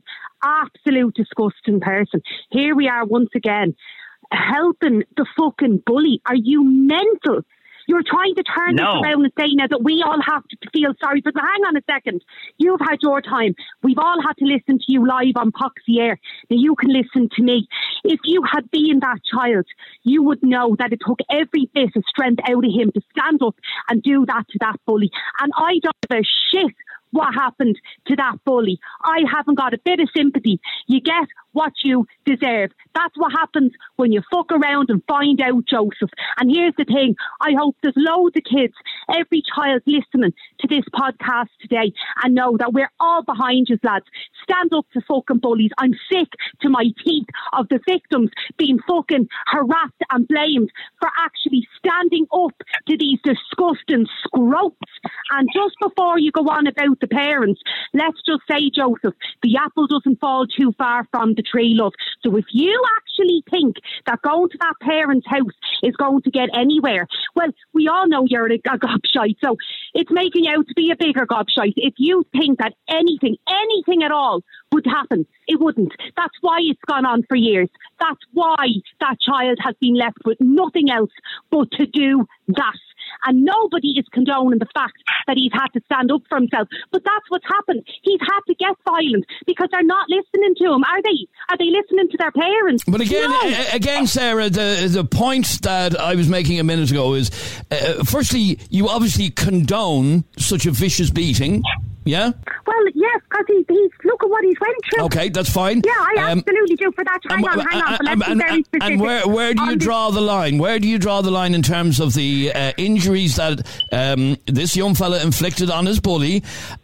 person. Here we are once again, helping the fucking bully. Are you mental? You're trying to turn this around and say now that we all have to feel sorry for them. Hang on a second. You've had your time. We've all had to listen to you live on Poxy Air. Now you can listen to me. If you had been that child, you would know that it took every bit of strength out of him to stand up and do that to that bully. And I don't give a shit what happened to that bully. I haven't got a bit of sympathy. You get what you deserve. That's what happens when you fuck around and find out, Joseph. And here's the thing. I hope there's loads of kids, every child listening to this podcast today, and know that we're all behind you, lads. Stand up to fucking bullies. I'm sick to my teeth of the victims being fucking harassed and blamed for actually standing up to these disgusting scropes. And just before you go on about the parents, let's just say, Joseph, the apple doesn't fall too far from the tree, love. So if you actually think that going to that parent's house is going to get anywhere, well, we all know you're a gobshite, so it's making out to be a bigger gobshite. If you think that anything at all would happen, it wouldn't. That's why it's gone on for years. That's why that child has been left with nothing else but to do that. And nobody is condoning the fact that he's had to stand up for himself. But that's what's happened. He's had to get violent because they're not listening to him. Are they? Are they listening to their parents? But again, Sarah, the point that I was making a minute ago is, firstly, you obviously condone such a vicious beating. Yeah? Well, yes, because he's look at what he's went through. Okay, that's fine. Yeah, I absolutely do for that. Hang on. But let's be very specific. And where do you draw the line? Where do you draw the line in terms of the injuries that this young fella inflicted on his bully?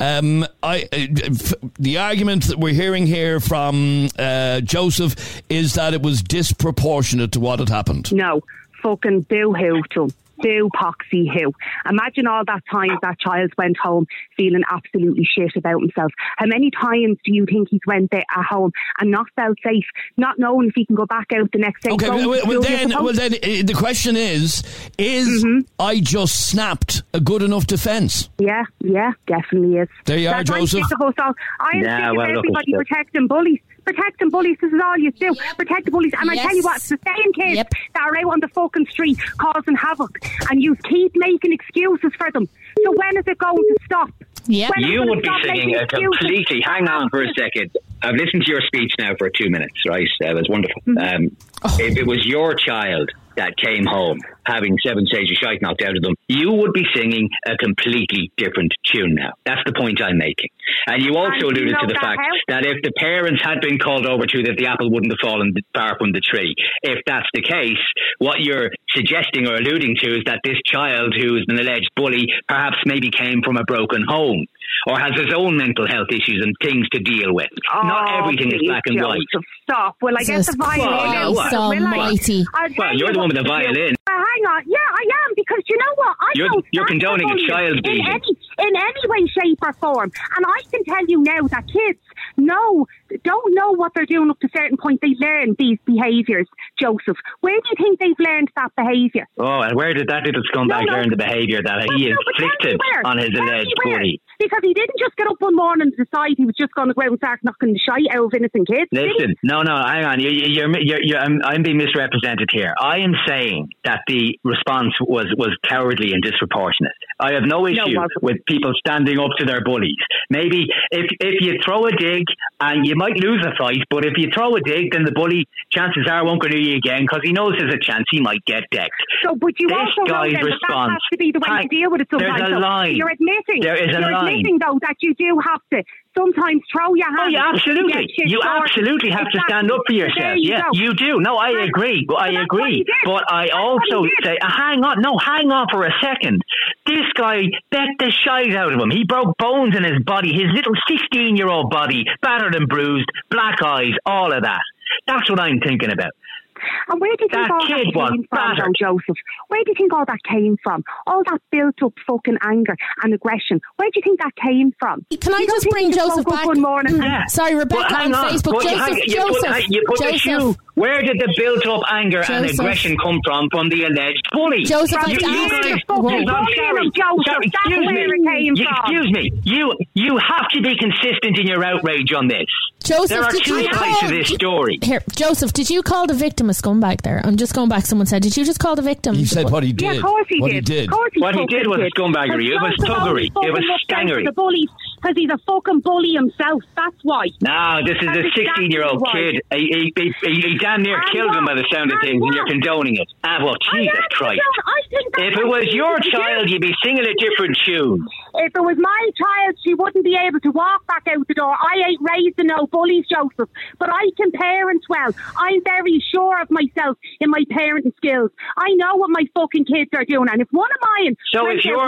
The argument that we're hearing here from Joseph is that it was disproportionate to what had happened. No, fucking boo-hoo to him. Do Poxy who. Imagine all that time that child went home feeling absolutely shit about himself. How many times do you think he's went there at home and not felt safe, not knowing if he can go back out the next day? Okay, well then the question is I just snapped a good enough defence? Yeah, definitely is. There you are, Joseph. I am sick of everybody protecting bullies. Protecting bullies, this is all you do. Protect the bullies. And I tell you what, it's the same kids that are out on the fucking street causing havoc, and you keep making excuses for them. So when is it going to stop? You would be singing a completely... Hang on for a second. I've listened to your speech now for 2 minutes, right? It was wonderful. If it was your child that came home having 7 stages of shite knocked out of them, you would be singing a completely different tune now. That's the point I'm making. And you also alluded to the fact that if the parents had been called over to, that the apple wouldn't have fallen far from the tree. If that's the case, what you're suggesting or alluding to is that this child who is an alleged bully perhaps maybe came from a broken home or has his own mental health issues and things to deal with. Not everything is black and white. Stop. Well, I guess the violin. Well, you're the one with the violin. Hang on. Yeah, I am, because you know what? You're condoning a child beating. In any way, shape or form. And I can tell you now that kids don't know what they're doing up to a certain point. They learn these behaviours, Joseph. Where do you think they've learned that behaviour? Oh, and where did that little scumbag learn the behaviour that he inflicted on his alleged bully? Because he didn't just get up one morning and decide he was just going to go out and start knocking the shite out of innocent kids. Listen, no, hang on. I'm being misrepresented here. I am saying that the response was cowardly and disproportionate. I have no issue with people standing up to their bullies. Maybe if you throw a dig, and you might lose a fight, but if you throw a dig, then the bully, chances are, won't go near you again, because he knows there's a chance he might get decked. So, but you also know that has to be the way to deal with it sometimes. There's a line. You're admitting. There is a line. Admitting, though, that you do have to sometimes throw your hands. Oh, yeah, absolutely. You absolutely have to stand up for yourself. You do. No, I agree. But I also say, hang on for a second. This guy bet the shite out of him. He broke bones in his body, his little 16-year-old body, battered and bruised, black eyes, all of that. That's what I'm thinking about. And where do you think all that came from, though, Joseph? Where do you think all that came from? All that built-up fucking anger and aggression. Where do you think that came from? Can I just bring Joseph back? One morning Sorry, Rebecca on Facebook. Joseph. Where did the built-up anger and aggression come from the alleged bully? Joseph, Excuse me. You have to be consistent in your outrage on this. Joseph, there are two sides to this story. Here, Joseph, did you call the victim a scumbag there? I'm just going back. Someone said, did you just call the victim? He said what he did. Yeah, of course he did. What he did was scumbaggery. It was tuggery. It was stangery. The bullies, because he's a fucking bully himself. That's why. No, this is a 16-year-old kid. He damn near killed him by the sound of things, and you're condoning it. Well, Jesus Christ. If it was your child, you'd be singing a different tune. If it was my child, she wouldn't be able to walk back out the door. I ain't raised to no bullies, Joseph, but I can parent well. I'm very sure of myself in my parenting skills. I know what my fucking kids are doing, and if one of mine... So if your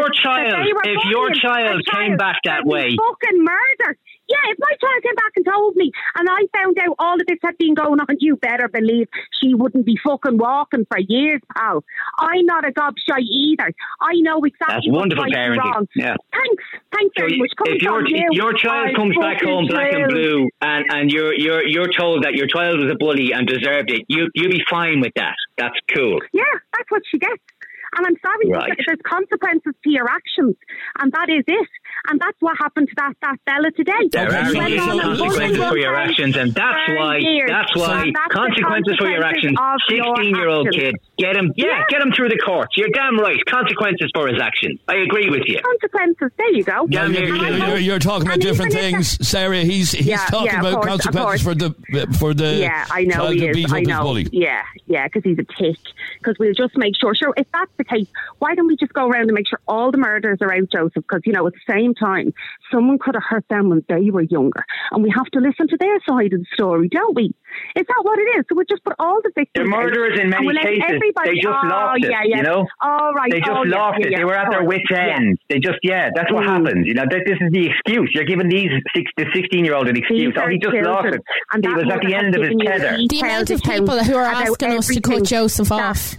child came back that way... Fucking murder. Yeah, if my child came back and told me and I found out all of this had been going on, you better believe she wouldn't be fucking walking for years, pal. I'm not a gobshite either. I know exactly what's right and wrong. Yeah. Thanks very much. If your child comes back home black and blue and you're told that your child was a bully and deserved it, you'll be fine with that. That's cool. Yeah, that's what she gets. And I'm sorry, right. There's consequences to your actions, and that is it. And that's what happened to that fella today. There are consequences for your actions, and that's why consequences for your actions. 16-year-old kid, get him through the courts. You're damn right. Consequences for his actions. I agree with you. Consequences. There you go. You're talking about different things, Sarah. He's talking about consequences for the I know child he who beat up his bully. Yeah, because he's a tick. Because we'll just make sure. Sure, if that's the case, why don't we just go around and make sure all the murders are out, Joseph? Because, at the same time, someone could have hurt them when they were younger. And we have to listen to their side of the story, don't we? Is that what it is? So we'll just put all the victims... The murderers in many cases, they just lost it, you know? All right. They just lost it. They were at their wits' end. They just, that's what happens. This is the excuse. You're giving the 16-year-old an excuse. He just lost it. And he was at the end of his tether. The amount of people who are asking us to cut Joseph off...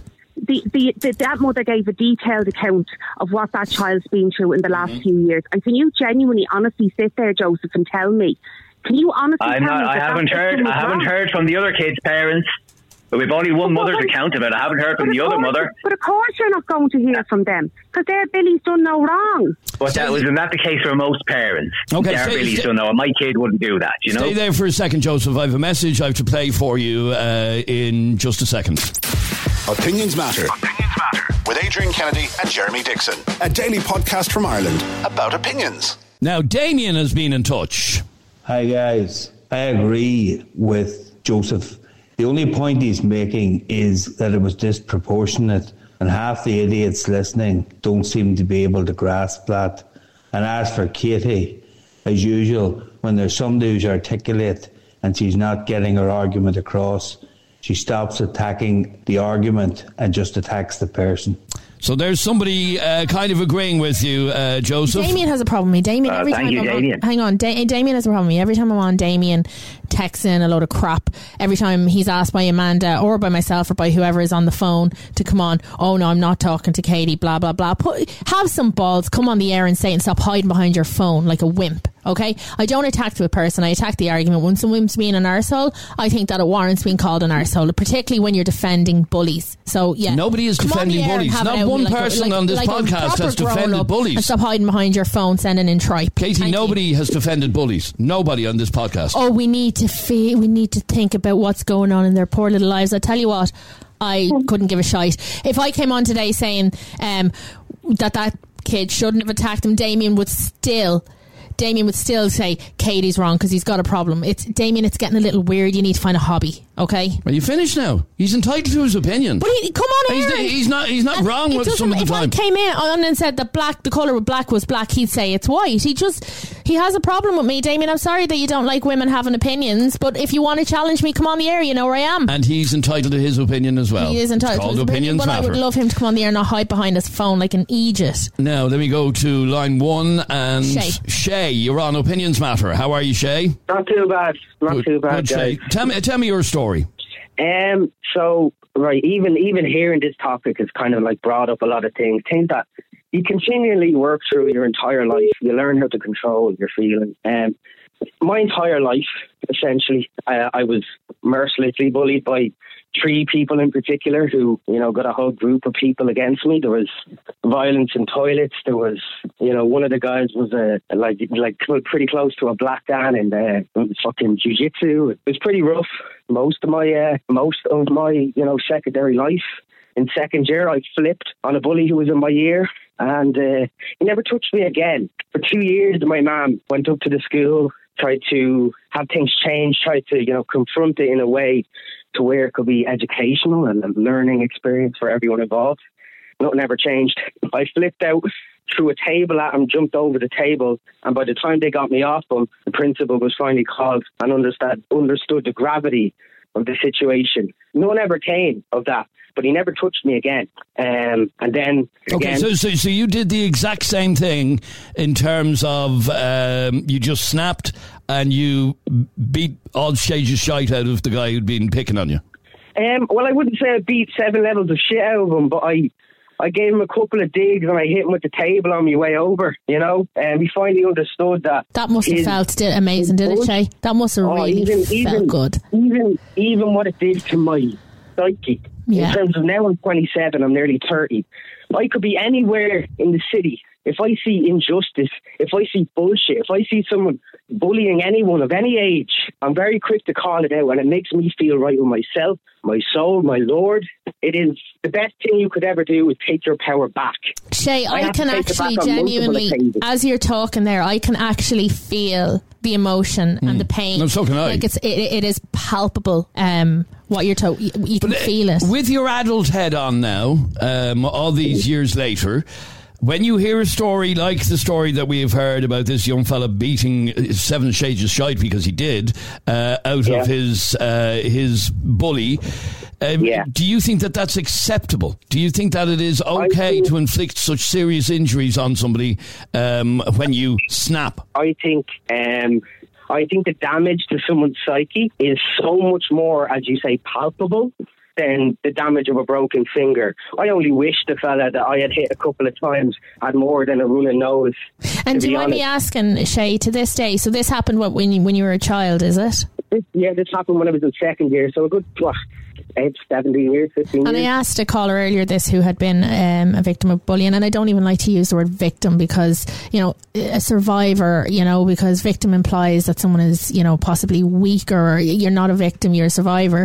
That mother gave a detailed account of what that child's been through in the last few years. And can you genuinely, honestly sit there, Joseph, and tell me? Can you honestly tell me? I haven't heard from the other kids' parents. But we've only one mother's account of it. I haven't heard from the other mother. But of course you're not going to hear from them because their Billy's done no wrong. But isn't that the case for most parents? Okay, their Billy's done no. My kid wouldn't do that, you know? Stay there for a second, Joseph. I have a message I have to play for you in just a second. Opinions Matter. With Adrian Kennedy and Jeremy Dixon. A daily podcast from Ireland about opinions. Now, Damien has been in touch. Hi, guys. I agree with Joseph. The only point he's making is that it was disproportionate, and half the idiots listening don't seem to be able to grasp that. And as for Katie, as usual, when there's somebody who's articulate and she's not getting her argument across, she stops attacking the argument and just attacks the person. So there's somebody kind of agreeing with you, Joseph. Damien has a problem with me. Damien, every time Damien has a problem with me. Every time I'm on, Damien texts in a load of crap. Every time he's asked by Amanda or by myself or by whoever is on the phone to come on, oh no, I'm not talking to Katie, blah, blah, blah. Have some balls, come on the air and say it and stop hiding behind your phone like a wimp. Okay, I don't attack the person, I attack the argument. When someone's being an arsehole, I think that it warrants being called an arsehole, particularly when you're defending bullies. So yeah, nobody is defending bullies. Not one person on this podcast has defended bullies. And stop hiding behind your phone sending in tripe. Katie, nobody has defended bullies. Nobody on this podcast. Oh, we need to think about what's going on in their poor little lives. I tell you what, I couldn't give a shite. If I came on today saying that kid shouldn't have attacked him, Damien would still say Katie's wrong because he's got a problem. Damien, it's getting a little weird. You need to find a hobby, okay? Are you finished now? He's entitled to his opinion. But come on here. He's not wrong with some of the time. If I came in on and said that the colour of black was black, he'd say it's white. He has a problem with me, Damien. I'm sorry that you don't like women having opinions, but if you want to challenge me, come on the air. You know where I am. And he's entitled to his opinion as well. He is entitled to his opinion, but I would love him to come on the air and not hide behind his phone like an idiot. Now, let me go to line 1 and Shay, you're on Opinions Matter. How are you, Shay? Not too bad. Not too bad, Shay. Tell me your story. So, right, even hearing this topic has kind of like brought up a lot of things that you continually work through your entire life. You learn how to control your feelings. My entire life, essentially, I was mercilessly bullied by 3 people in particular who, got a whole group of people against me. There was violence in toilets. There was, one of the guys was pretty close to a black dan in fucking jiu-jitsu. It was pretty rough. Most of my secondary life. In second year, I flipped on a bully who was in my year, and he never touched me again. For 2 years, my mum went up to the school, tried to have things change, tried to, confront it in a way to where it could be educational and a learning experience for everyone involved. Nothing ever changed. I flipped out, threw a table at him, jumped over the table, and by the time they got me off him, the principal was finally called and understood the gravity of the situation. No one ever came of that, but he never touched me again. And then again, okay, so you did the exact same thing in terms of you just snapped and you beat all shades of shite out of the guy who'd been picking on you. Well, I wouldn't say I beat 7 levels of shit out of him, but I gave him a couple of digs and I hit him with the table on my way over, and he finally understood that. That must have felt amazing, did it, Shay? That must have really felt good. Even what it did to my psyche, in terms of now I'm 27, I'm nearly 30. I could be anywhere in the city. If I see injustice, if I see bullshit, if I see someone bullying anyone of any age, I'm very quick to call it out, and it makes me feel right with myself, my soul, my Lord. It is the best thing you could ever do is take your power back. Shay, I can actually genuinely, as you're talking there, I can actually feel the emotion and the pain. No, so can I. Like it is palpable. What you're you can feel it. With your adult head on now, all these years later, when you hear a story like the story that we have heard about this young fella beating 7 shades of shite, because he did, out of his bully, do you think that that's acceptable? Do you think that it is okay to inflict such serious injuries on somebody when you snap? I think the damage to someone's psyche is so much more, as you say, palpable than the damage of a broken finger. I only wish the fella that I had hit a couple of times had more than a running nose. And do you mind me asking, Shay, to this day, so this happened when you were a child, is it? This happened when I was in second year, so a good 17 years, 15 years. And I asked a caller earlier this who had been a victim of bullying, and I don't even like to use the word victim because, a survivor, because victim implies that someone is, possibly weak, or you're not a victim, you're a survivor.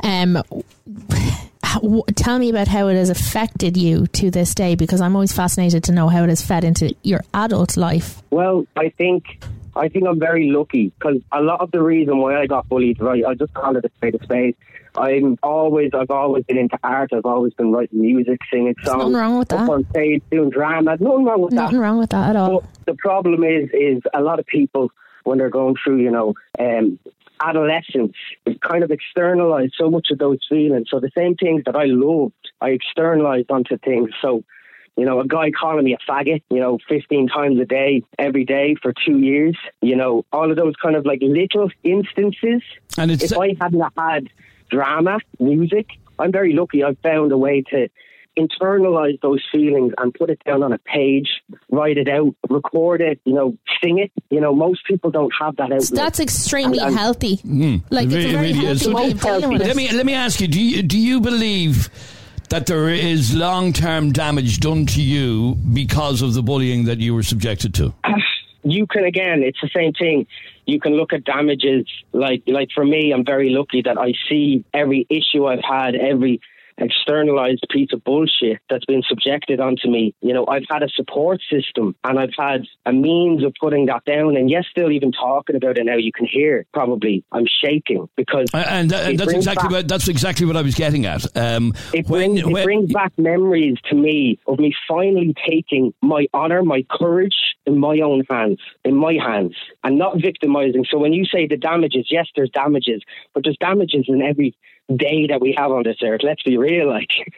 Tell me about how it has affected you to this day, because I'm always fascinated to know how it has fed into your adult life. Well, I think I'm very lucky, because a lot of the reason why I got bullied, right, I just call it a spade of spades. I've always been into art. I've always been writing music, singing songs. Nothing wrong with that. Up on stage, doing drama. Nothing wrong with that. Nothing wrong with that at all. But the problem is a lot of people, when they're going through, adolescence, kind of externalise so much of those feelings. So the same things that I loved, I externalised onto things. So, a guy calling me a faggot, 15 times a day, every day for 2 years, all of those kind of like little instances. And if I hadn't had drama, music, I'm very lucky. I've found a way to internalize those feelings and put it down on a page, write it out, record it, sing it. Most people don't have that outlet. That's extremely healthy. Like, it's a very healthy way of dealing with it. Let me ask you, do you believe that there is long-term damage done to you because of the bullying that you were subjected to? You can, again, it's the same thing. You can look at damages. Like for me, I'm very lucky that I see every issue I've had, every externalized piece of bullshit that's been subjected onto me. I've had a support system, and I've had a means of putting that down. And yes, still even talking about it now, you can hear probably I'm shaking, because that's exactly what I was getting at. It brings back memories to me of me finally taking my honour, my courage in my own hands, and not victimizing. So when you say the damages, yes, there's damages, but there's damages in every day that we have on this earth. Let's be real,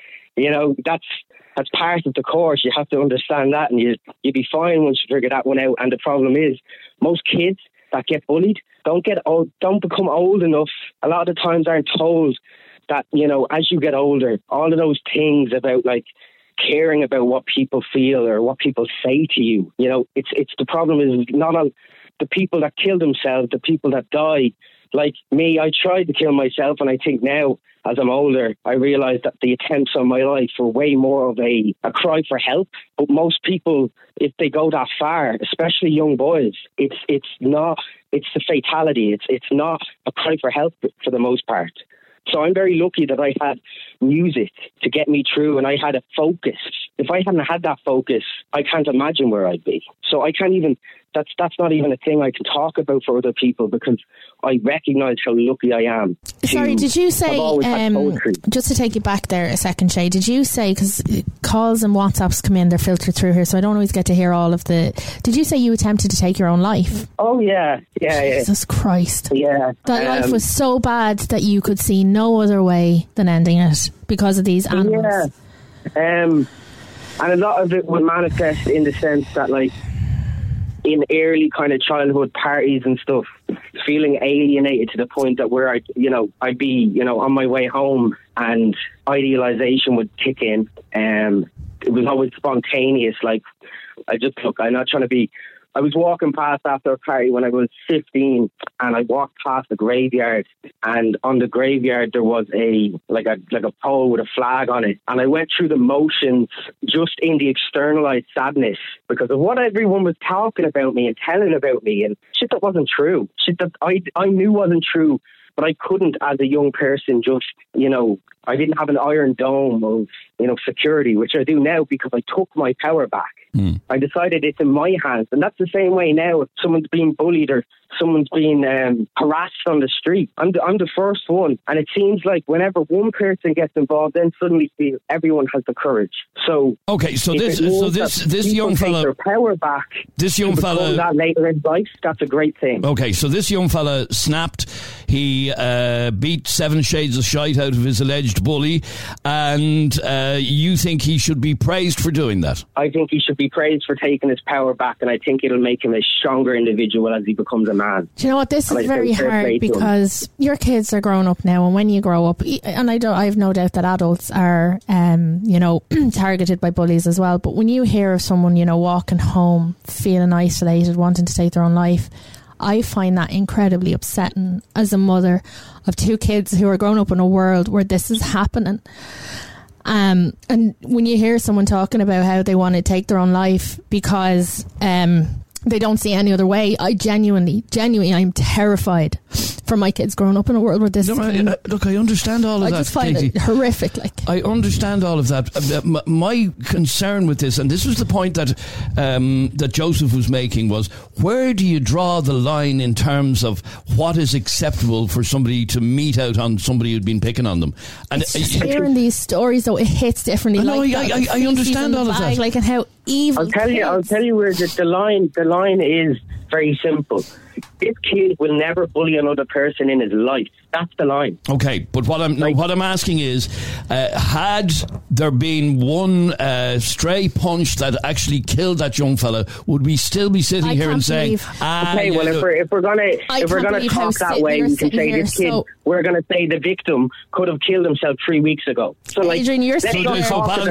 that's part of the course. You have to understand that, and you'll be fine once you figure that one out. And the problem is, most kids that get bullied don't become old enough. A lot of the times aren't told that, you know, as you get older, all of those things about like caring about what people feel or what people say to you, you know, it's the problem is not all the people that kill themselves, the people that die. Like me, I tried to kill myself, and I think now, as I'm older, I realise that the attempts on my life were way more of a cry for help. But most people, if they go that far, especially young boys, it's the fatality. It's not a cry for help for the most part. So I'm very lucky that I had music to get me through, and I had a focus. If I hadn't had that focus, I can't imagine where I'd be. So I can't even, that's not even a thing I can talk about for other people, because I recognise how lucky I am. Sorry, did you say, just to take you back there a second, Shay, did you say, because calls and WhatsApps come in, they're filtered through here, so I don't always get to hear all of did you say you attempted to take your own life? Oh, yeah. Jesus Christ. Yeah. That life was so bad that you could see no other way than ending it because of these animals. Yeah. And a lot of it would manifest in the sense that, like, in early kind of childhood parties and stuff, feeling alienated to the point that where I'd be, on my way home and idealization would kick in. It was always spontaneous. Like, I'm not trying to be. I was walking past after a party when I was 15, and I walked past the graveyard, and on the graveyard there was a pole with a flag on it, and I went through the motions just in the externalized sadness because of what everyone was talking about me and telling about me, and shit that wasn't true, shit that I knew wasn't true, but I couldn't, as a young person, just, I didn't have an iron dome of, security, which I do now because I took my power back. I decided it's in my hands. And that's the same way now if someone's being bullied or someone's being harassed on the street. I'm the first one. And it seems like whenever one person gets involved, then suddenly everyone has the courage. So okay, so this young fella, their power back. This young fella, that later in life, that's a great thing. Okay, so this young fella snapped. He beat 7 shades of shite out of his alleged bully, and you think he should be praised for doing that? I think he should be praised for taking his power back, and I think it'll make him a stronger individual as he becomes a man. Do you know what? This is very hard because your kids are grown up now, and when you grow up, and I have no doubt that adults are, targeted by bullies as well. But when you hear of someone, walking home feeling isolated, wanting to take their own life, I find that incredibly upsetting as a mother of 2 kids who are growing up in a world where this is happening. And when you hear someone talking about how they want to take their own life because they don't see any other way, I genuinely, I'm terrified for my kids growing up in a world where this. Look, I understand all of that. I just find it horrific. I understand all of that. My concern with this, and this was the point that that Joseph was making, was where do you draw the line in terms of what is acceptable for somebody to mete out on somebody who'd been picking on them? And it's just hearing these stories, though, it hits differently. I understand all of that. Like, and how evil. I'll tell you where the line is very simple. This kid will never bully another person in his life. That's the line. Okay, but what I'm asking is, had there been one stray punch that actually killed that young fella, would we still be sitting here and saying, okay, well, if we're gonna talk that way, we can say this kid. We're going to say the victim could have killed himself 3 weeks ago. So, like, Adrian, you're sitting there.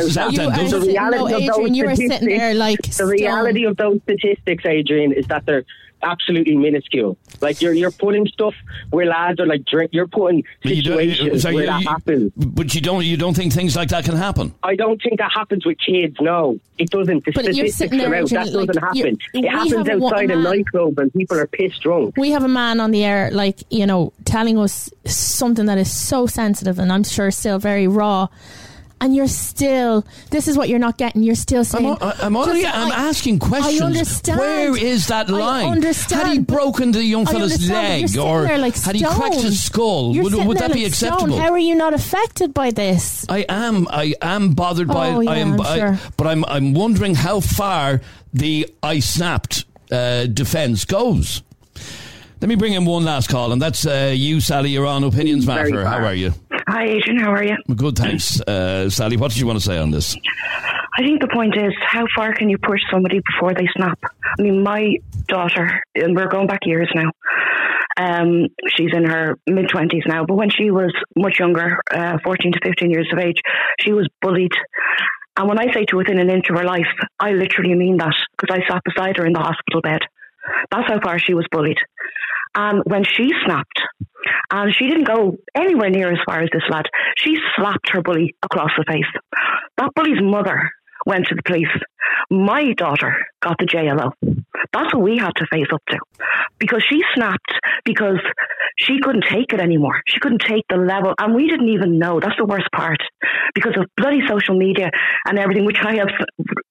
The reality of those statistics, Adrian, is that they're absolutely minuscule. Like, you're putting stuff where lads are like you're putting situations where that happens. But you don't think things like that can happen? I don't think that happens with kids. No, it doesn't. The statistics are out. That doesn't happen. It happens outside a nightclub and people are pissed drunk. We have a man on the air, telling us something that is so sensitive and I'm sure still very raw. And you're still, this is what you're not getting. You're still saying, I'm asking questions. I understand. Where is that line? I understand. Had he broken the young fella's leg, or had he cracked his skull? Would that be acceptable? How are you not affected by this? I am bothered by it. Sure. But I'm wondering how far the I snapped defence goes. Let me bring in one last call, and that's you, Sally. You're on Opinions Matter. How are you? Hi, Adrian. How are you? Good, thanks. Sally, what did you want to say on this? I think the point is, how far can you push somebody before they snap? I mean, my daughter, and we're going back years now, She's in her mid-20s now, but when she was much younger, 14 to 15 years of age, she was bullied. And when I say to within an inch of her life, I literally mean that, because I sat beside her in the hospital bed. That's how far she was bullied. And when she snapped, and she didn't go anywhere near as far as this lad, she slapped her bully across the face. That bully's mother went to the police. My daughter got the JLO. That's what we had to face up to, because she snapped because she couldn't take it anymore. She couldn't take the level, and we didn't even know. That's the worst part, because of bloody social media and everything, which I have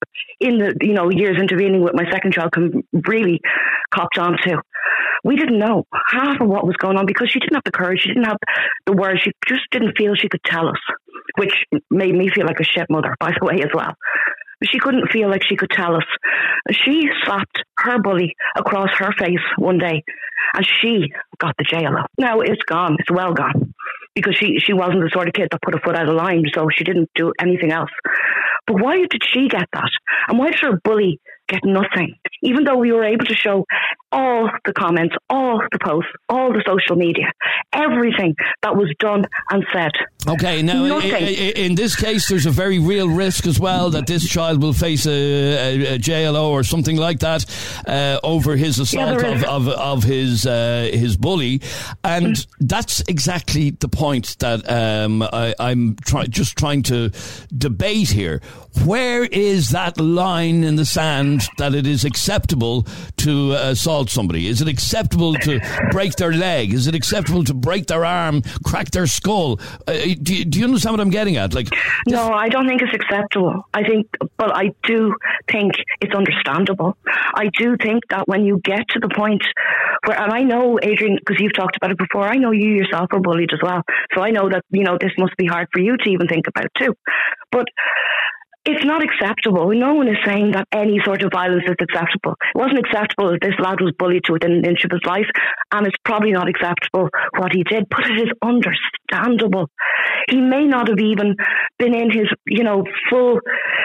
in the years intervening with my second child really copped onto. We didn't know half of what was going on because she didn't have the courage. She didn't have the words. She just didn't feel she could tell us, which made me feel like a shit mother, by the way, as well. She couldn't feel like she could tell us. She slapped her bully across her face one day, and she got the JLO. Now it's gone. It's well gone, because she wasn't the sort of kid that put a foot out of line, so she didn't do anything else. But why did she get that? And why did her bully get nothing? Even though we were able to show all the comments, all the posts, all the social media, everything that was done and said. Okay, now in this case, there's a very real risk as well that this child will face a JLO or something like that over his assault of his bully, and that's exactly the point that I'm trying to debate here. Where is that line in the sand that it is acceptable to assault somebody? Is it acceptable to break their leg? Is it acceptable to break their arm, crack their skull? Do you understand what I'm getting at? No, I don't think it's acceptable. But I do think it's understandable. I do think that when you get to the point where, and I know, Adrian, because you've talked about it before, I know you yourself were bullied as well. So I know that, this must be hard for you to even think about too. But it's not acceptable. No one is saying that any sort of violence is acceptable. It wasn't acceptable that this lad was bullied to within an inch of his life, and it's probably not acceptable what he did, but it is understandable. He may not have even been in his, full,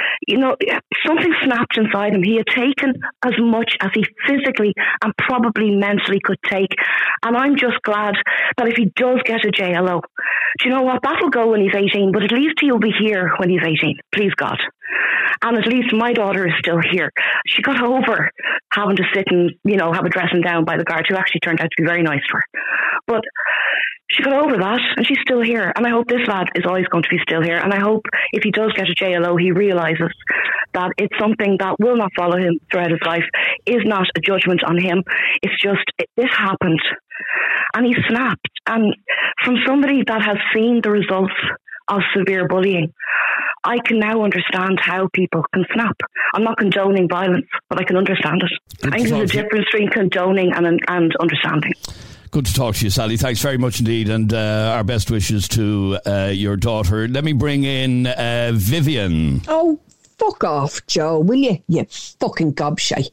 something snapped inside him. He had taken as much as he physically and probably mentally could take. And I'm just glad that if he does get a JLO, do you know what? That'll go when he's 18, but at least he'll be here when he's 18. Please God. And at least my daughter is still here. She got over having to sit and, have a dressing down by the guard, who actually turned out to be very nice to her. But she got over that, and she's still here. And I hope this lad is always going to be still here. And I hope if he does get a JLO, he realises that it's something that will not follow him throughout his life, is not a judgment on him. It's just, this happened. And he snapped. And from somebody that has seen the results of severe bullying, I can now understand how people can snap. I'm not condoning violence, but I can understand it. I think there's a difference between condoning and understanding. Good to talk to you, Sally. Thanks very much indeed, and our best wishes to your daughter. Let me bring in Vivian. Oh, fuck off, Joe, will you? You fucking gobshite.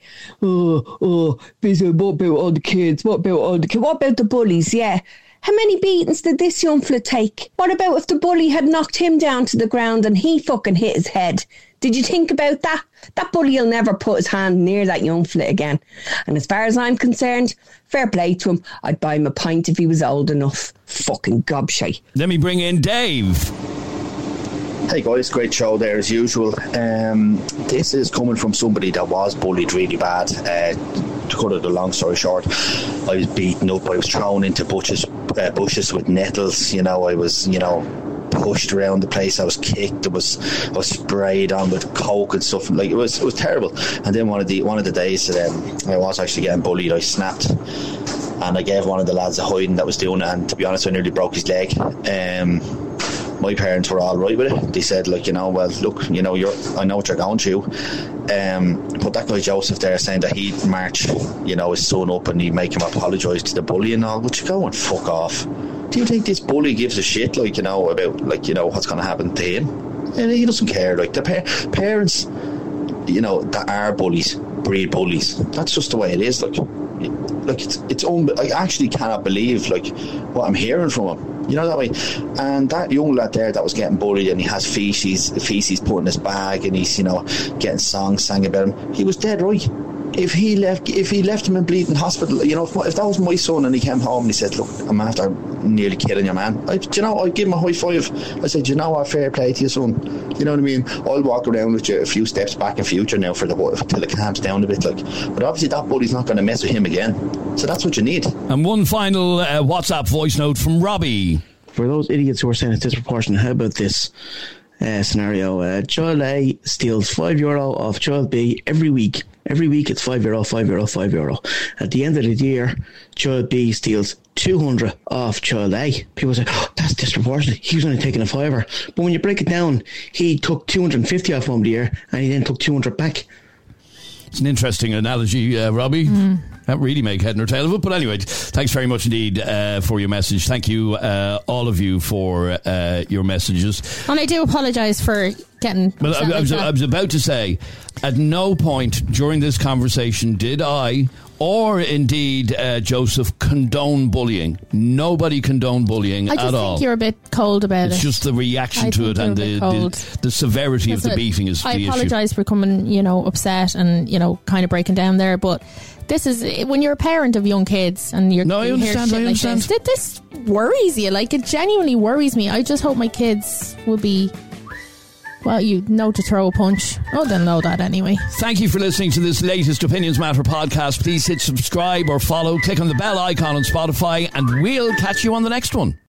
What about all the kids? What about the bullies? Yeah. How many beatings did this young fella take? What about if the bully had knocked him down to the ground and he fucking hit his head? Did you think about that? That bully will never put his hand near that young fella again. And as far as I'm concerned, fair play to him. I'd buy him a pint if he was old enough. Fucking gobshite. Let me bring in Dave. Hey guys, great show there as usual. This is coming from somebody that was bullied really bad. To cut it a long story short, I was beaten up, I was thrown into bushes with nettles, I was, pushed around the place, I was kicked, I was sprayed on with coke and stuff, it was terrible. And then one of the days that I was actually getting bullied, I snapped and I gave one of the lads a hiding that was doing it, and to be honest, I nearly broke his leg. My parents were all right with it. They said, I know what you're going through. But that guy Joseph there saying that he'd march, his son up and he'd make him apologise to the bully and all. Would you go and fuck off? Do you think this bully gives a shit, about, what's going to happen to him? And he doesn't care. The parents, that are bullies, breed bullies. That's just the way it is. I actually cannot believe what I'm hearing from him. That way. And that young lad there that was getting bullied, and he has feces put in his bag, and he's getting songs sang about him. He was dead right. if he left him in bleeding hospital, you know, if that was my son and he came home and he said, look, I'm after nearly killing your man, I'd give him a high five. I said, you know what, fair play to your son. You know what I mean? I'll walk around with you a few steps back in future now till it calms down a bit. Like, but obviously that bully's not going to mess with him again. So that's what you need. And one final WhatsApp voice note from Robbie. For those idiots who are saying it's disproportionate, how about this scenario? Child A steals €5 off child B every week. Every week it's €5, €5, €5. At the end of the year, child B steals 200 off child A. People say, oh, that's disproportionate. He was only taking a $5. But when you break it down, he took 250 off one year and he then took 200 back. It's an interesting analogy, Robbie. Can't really make head nor tail of it. But anyway, thanks very much indeed for your message. Thank you, all of you, for your messages. And I do apologise for getting... Well, I was about to say, at no point during this conversation did I, or indeed Joseph, condone bullying. Nobody condoned bullying at all. I just think you're a bit cold about it. It's just the reaction to it and the severity of the beating is the issue. I apologise for coming, upset and, kind of breaking down there, but this is when you're a parent of young kids and you're... No, I understand. This worries you. Like, it genuinely worries me. I just hope my kids will be... Well, you know to throw a punch. Oh, they'll know that anyway. Thank you for listening to this latest Opinions Matter podcast. Please hit subscribe or follow. Click on the bell icon on Spotify and we'll catch you on the next one.